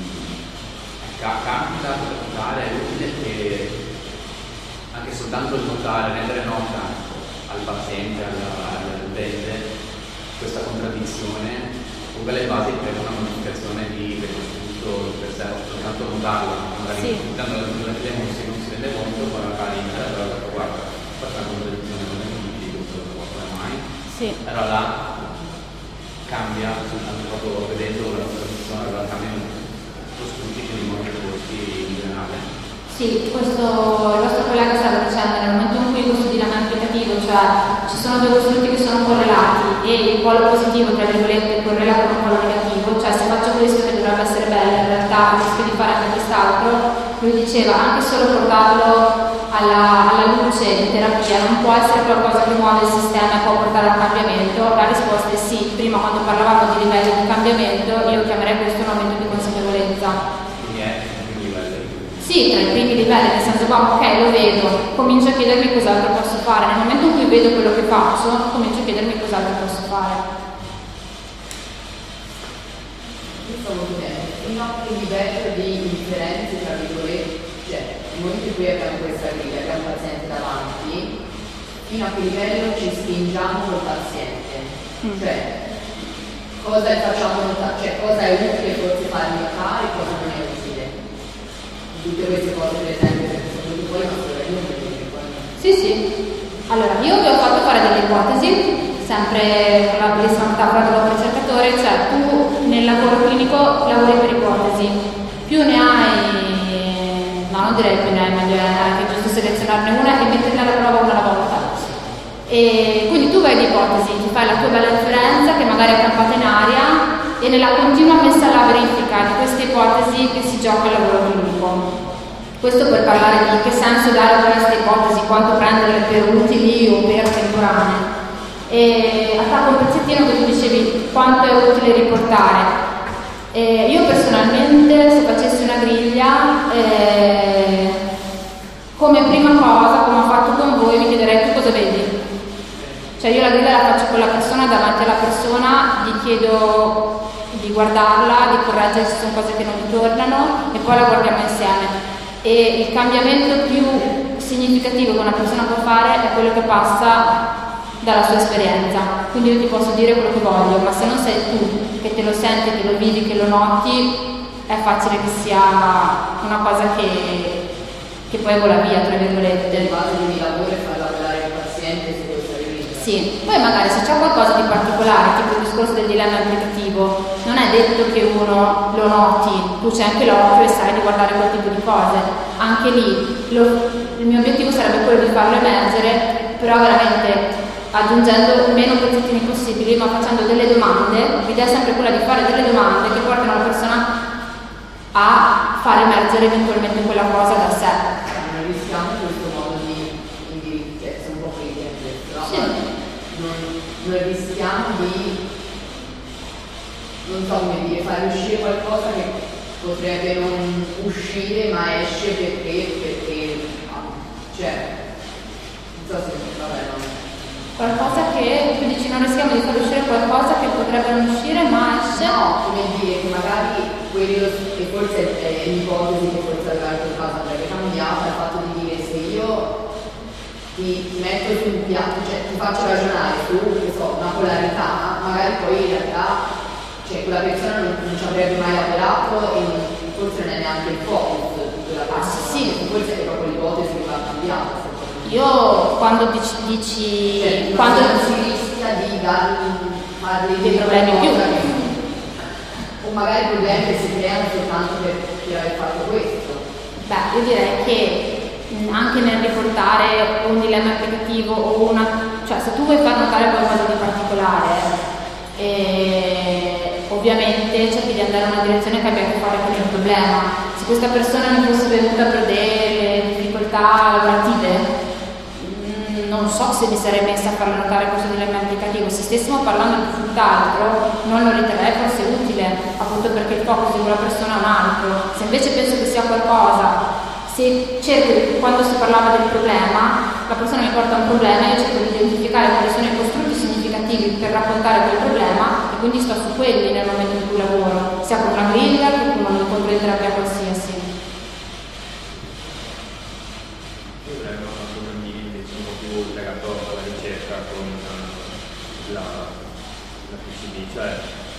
capita per notare, è utile che anche soltanto il notare, rendere nota al paziente, all'utente, questa contraddizione ponga le basi per una modificazione di ricostruito per sé, soltanto notarla, magari sì. dando la fotografia non si, non si rende conto, poi magari allora guarda, questa è una contraddizione non è di questo non lo può mai. Sì. Allora là cambia, soltanto proprio vedendo la contraddizione, allora cambiano costruiti che dimorano i corsi in generale. Sì, questo il vostro collega stava dicendo, nel momento in cui questo dilemma applicativo, cioè ci sono due costrutti che sono correlati e il polo positivo, tra virgolette, è correlato con il polo negativo, cioè se faccio questo che dovrebbe essere bello, in realtà rischio di fare anche quest'altro, lui diceva anche solo portarlo alla, alla luce in terapia non può essere qualcosa che muove il sistema e può portare a un cambiamento. La risposta è sì. Prima quando parlavamo di livelli di cambiamento io chiamerei questo un aumento di consapevolezza. Quindi è i primi livelli. Sì, tra i primi livelli, nel senso che ok, lo vedo, comincio a chiedermi cos'altro posso fare. Nel momento in cui vedo quello che faccio, comincio a chiedermi cos'altro posso fare. Io stavo chiedendo, fino a che livello di differenze, tra virgolette, cioè nel momento in cui abbiamo questa griglia, abbiamo un paziente davanti, fino a che livello ci spingiamo col paziente? Mm. Cioè, cosa facciamo notare, cioè cosa è utile forse fargli notare e cosa non è utile? tutte queste cose per esempio che sono venute fuori, ma sono Sì, sì. Allora, io vi ho fatto fare delle ipotesi, sempre con la bellissima metafora dello ricercatore, cioè tu nel lavoro clinico lavori per ipotesi, più ne hai, no non direi più ne hai, meglio è anche giusto selezionarne una e metterla alla prova una alla volta. E quindi tu vai di ipotesi, ti fai la tua bella differenza che magari è campata in aria e nella continua messa alla verifica di queste ipotesi che si gioca il lavoro clinico. Questo per parlare di che senso dare a queste ipotesi, quanto prenderle per utili o per temporanee. E attacco un pezzettino che tu dicevi quanto è utile riportare. E io personalmente, se facessi una griglia, eh, come prima cosa, come ho fatto con voi, mi chiederei tu cosa vedi? Cioè io la griglia la faccio con la persona, davanti alla persona, gli chiedo di guardarla, di correggere se sono cose che non mi tornano e poi la guardiamo insieme. E il cambiamento più significativo che una persona può fare è quello che passa dalla sua esperienza. Quindi io ti posso dire quello che voglio, ma se non sei tu che te lo senti, che lo vivi, che lo noti, è facile che sia una cosa che, che poi vola via, tra virgolette. In base di lavoro e far lavorare il paziente su questa rivista. Sì, poi magari se c'è qualcosa di particolare, tipo il discorso del dilemma applicativo, non è detto che uno lo noti, tu c'hai anche l'occhio e sai di guardare quel tipo di cose. Anche lì lo, il mio obiettivo sarebbe quello di farlo emergere, però veramente aggiungendo meno pezzettini possibili, ma facendo delle domande. L'idea è sempre quella di fare delle domande che portano la persona a far emergere eventualmente quella cosa da sé. Non rischiamo questo modo di indirizzare, sono un po' critiche, però sì. non, non rischiamo di, non so come dire, fare uscire qualcosa che potrebbe non uscire ma esce perché, perché cioè, non so se vabbè no. Qualcosa che tu dici non rischiamo di far uscire qualcosa che potrebbe non uscire ma esce? No, come dire, che magari quello che forse è l'ipotesi che forse aveva in quel caso avrebbe cambiato è il fatto di dire se io ti, ti metto su un piatto, cioè ti faccio ragionare su, che so, una polarità, magari poi in realtà cioè quella persona non, non ci avrebbe mai lavorato e non, forse non è neanche il focus di quella persona. Ah, sì, sì. Forse è proprio l'ipotesi che va cambiata. Io quando dici, dici cioè, quando non si rischia di dargli dei problemi più che, o magari problemi che si creano soltanto per, per aver fatto questo. Beh, io direi che mh, anche nel riportare un dilemma applicativo o una, cioè se tu vuoi far notare qualcosa di particolare eh, ovviamente cerchi di andare in una direzione che abbia a che fare con il problema. Se questa persona mi fosse venuta per delle difficoltà lavorative, non so se mi sarei messa a farlo notare questo dilemma applicativo. Se stessimo parlando di tutt'altro non lo riterrei forse utile, appunto perché il focus di quella persona è un altro. Se invece penso che sia qualcosa, se cerco, quando si parlava del problema, la persona mi porta un problema e io cerco di identificare quali sono i costrutti significativi per raccontare quel problema e quindi sto su quelli nel momento in cui lavoro, sia con una griglia che con un incontro in terapia qualsiasi. legato alla ricerca con la, la P C B, cioè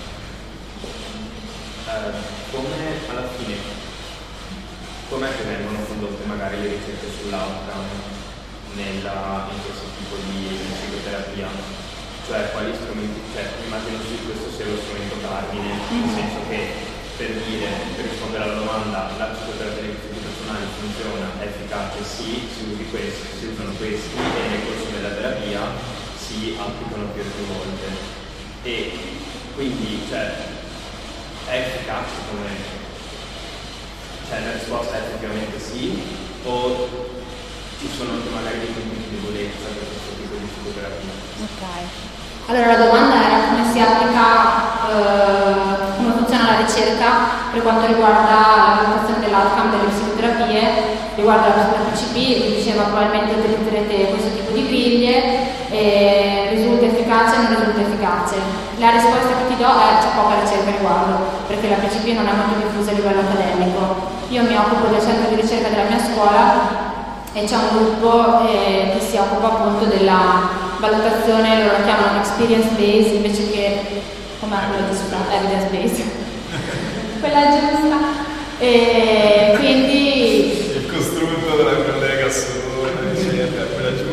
eh, come alla fine com'è che vengono condotte magari le ricerche sull'outcome nella, in questo tipo di psicoterapia, cioè quali strumenti, cioè immagino che questo sia lo strumento cardine, nel senso che per dire, per rispondere alla domanda la psicoterapia dei costrutti personali funziona, è efficace, sì, si usi questi, si usano questi e nel corso della terapia si applicano più e più volte e quindi cioè, è efficace come cioè la risposta è effettivamente sì o ci sono anche magari dei punti di debolezza per questo tipo di psicoterapia? Ok. Allora la domanda era come si applica, eh, come funziona la ricerca per quanto riguarda la valutazione dell'outcome delle psicoterapie, riguardo la P C P, vi diceva probabilmente utilizzerete questo tipo di griglie, e risulta efficace o non risulta efficace. La risposta che ti do è c'è poca ricerca a riguardo, perché la P C P non è molto diffusa a livello accademico. Io mi occupo del centro di ricerca della mia scuola e c'è un gruppo eh, che si occupa appunto della valutazione, loro la chiamano experience based invece che come quella di sopra, evidence based quella giusta, e quindi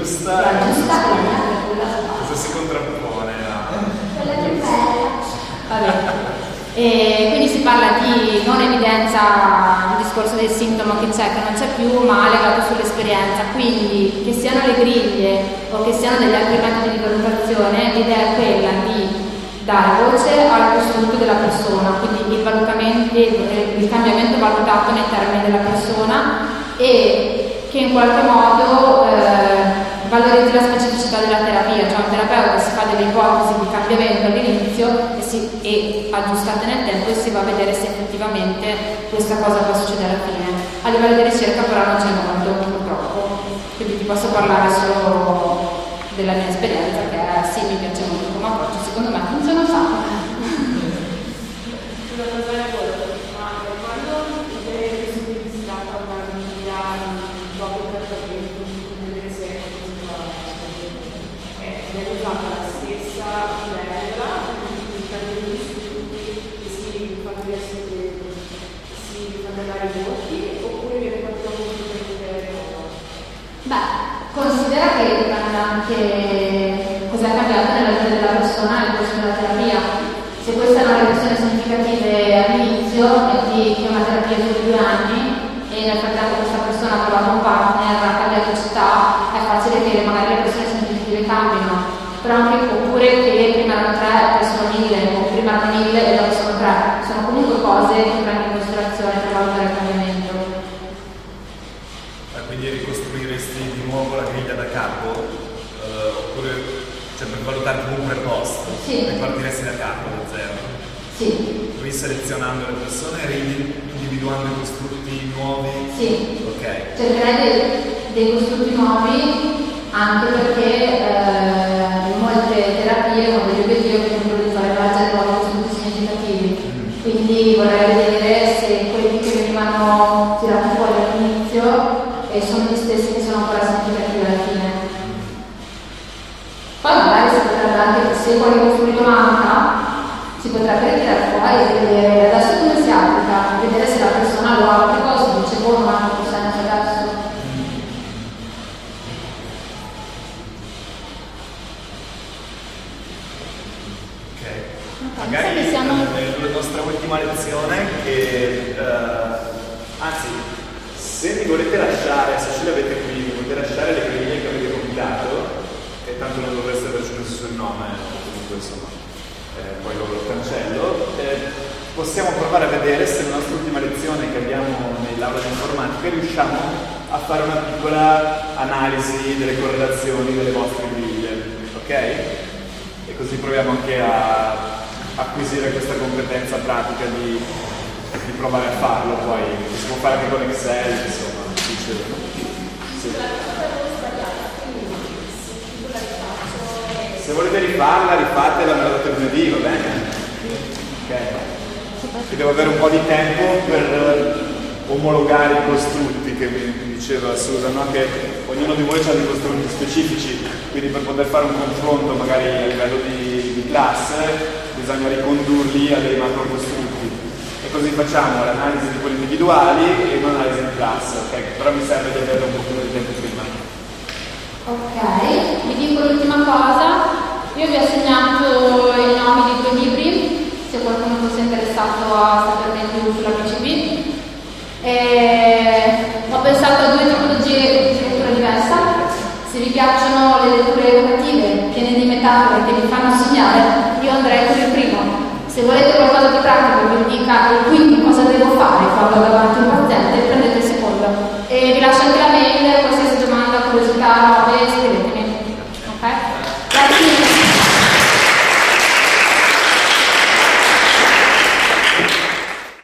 giusta La giusta cosa, è la mia, quella sbagliata. cosa si contrappone Quella più bella. Vabbè. E quindi si parla di non evidenza il discorso del sintomo che c'è, che non c'è più, ma legato sull'esperienza. Quindi che siano le griglie o che siano degli altri metodi di valutazione, l'idea è quella di dare voce al costrutto della persona, quindi il, valutamento, il cambiamento valutato nei termini della persona e che in qualche modo eh, valorizzi la specificità della terapia, cioè un terapeuta si fa delle ipotesi di cambiamento all'inizio e, si, e aggiustate nel tempo e si va a vedere se effettivamente questa cosa può succedere alla fine. A livello di ricerca però non c'è molto, purtroppo, quindi ti posso parlare solo della mia esperienza, che è sì, mi piace molto come approccio, secondo me funziona un sacco. Una cosa è quella, ma quando vedere che si visitata una famiglia dopo il trattamento, vedere se è viene usata la stessa regola, i cambiamenti che si fanno si fanno dare i voti, oppure viene fatto un po' di vedere. Beh, considera che dipende anche cosa è cambiato nella vita della persona nel corso della terapia. Se questa è una reduzione significativa all'inizio, metti che una terapia dura due anni e nel frattempo questa persona ha trovato un partner, ha cambiato città, è facile che magari le persone significative cambino, però anche oppure che prima erano tre e poi sono mille, o prima erano mille e dopo sono tre. Sono comunque cose che prendi in considerazione per valutare il cambiamento. Quindi ricostruiresti di nuovo la griglia da capo, eh, oppure cioè per valutare comunque il post, sì. ripartiresti da capo, da zero? Sì. Riselezionando le persone e individuando i costrutti nuovi? Sì. Ok. Cercherai dei, dei costrutti nuovi anche perché eh, in molte terapie uno degli obiettivi è quello di fare emergere nuovi costrutti significativi. Mm. Quindi vorrei vedere se quelli che venivano tirati fuori all'inizio e sono gli stessi che sono ancora significativi alla fine. Poi magari si potrebbe anche, se qualche costrutto manca, si potrebbe ritirare fuori e vedere adesso come si applica, vedere se la persona lo applica o si dice buono, ma non ha senso adesso. Ok. Magari siamo... nella nostra ultima lezione che uh, anzi se mi volete lasciare, se ce le avete qui, mi volete lasciare le griglie che avete copiato, e tanto non dovreste averci messo il nome, comunque insomma, eh, poi lo, lo cancello, eh, possiamo provare a vedere se nella nostra ultima lezione che abbiamo nell'aula di informatica riusciamo a fare una piccola analisi delle correlazioni delle vostre griglie, ok? E così proviamo anche a acquisire questa competenza pratica di di provare a farlo, poi si può fare anche con Excel, insomma, succede. Sì. Se volete rifarla, rifatela, me la date lunedì, va bene? Ok. Che devo avere un po' di tempo per omologare i costrutti che mi diceva Susan, no? Che ognuno di voi ha dei costrutti specifici, quindi per poter fare un confronto magari a livello di, di classe bisogna ricondurli a dei macro costrutti. E così facciamo l'analisi di quelli individuali e un'analisi di classe, ok? Però mi serve di avere un po' più di tempo prima. Ok, vi dico l'ultima cosa. Io vi ho segnato i nomi dei tuoi libri, se qualcuno fosse interessato a saperne più sulla P C B. E ho pensato a due tipologie di lettura diversa. Se vi piacciono le letture educative, piene di metafore che vi fanno sognare, io andrei per il primo. Se volete qualcosa di pratico che vi dica e quindi cosa devo fare quando ho davanti un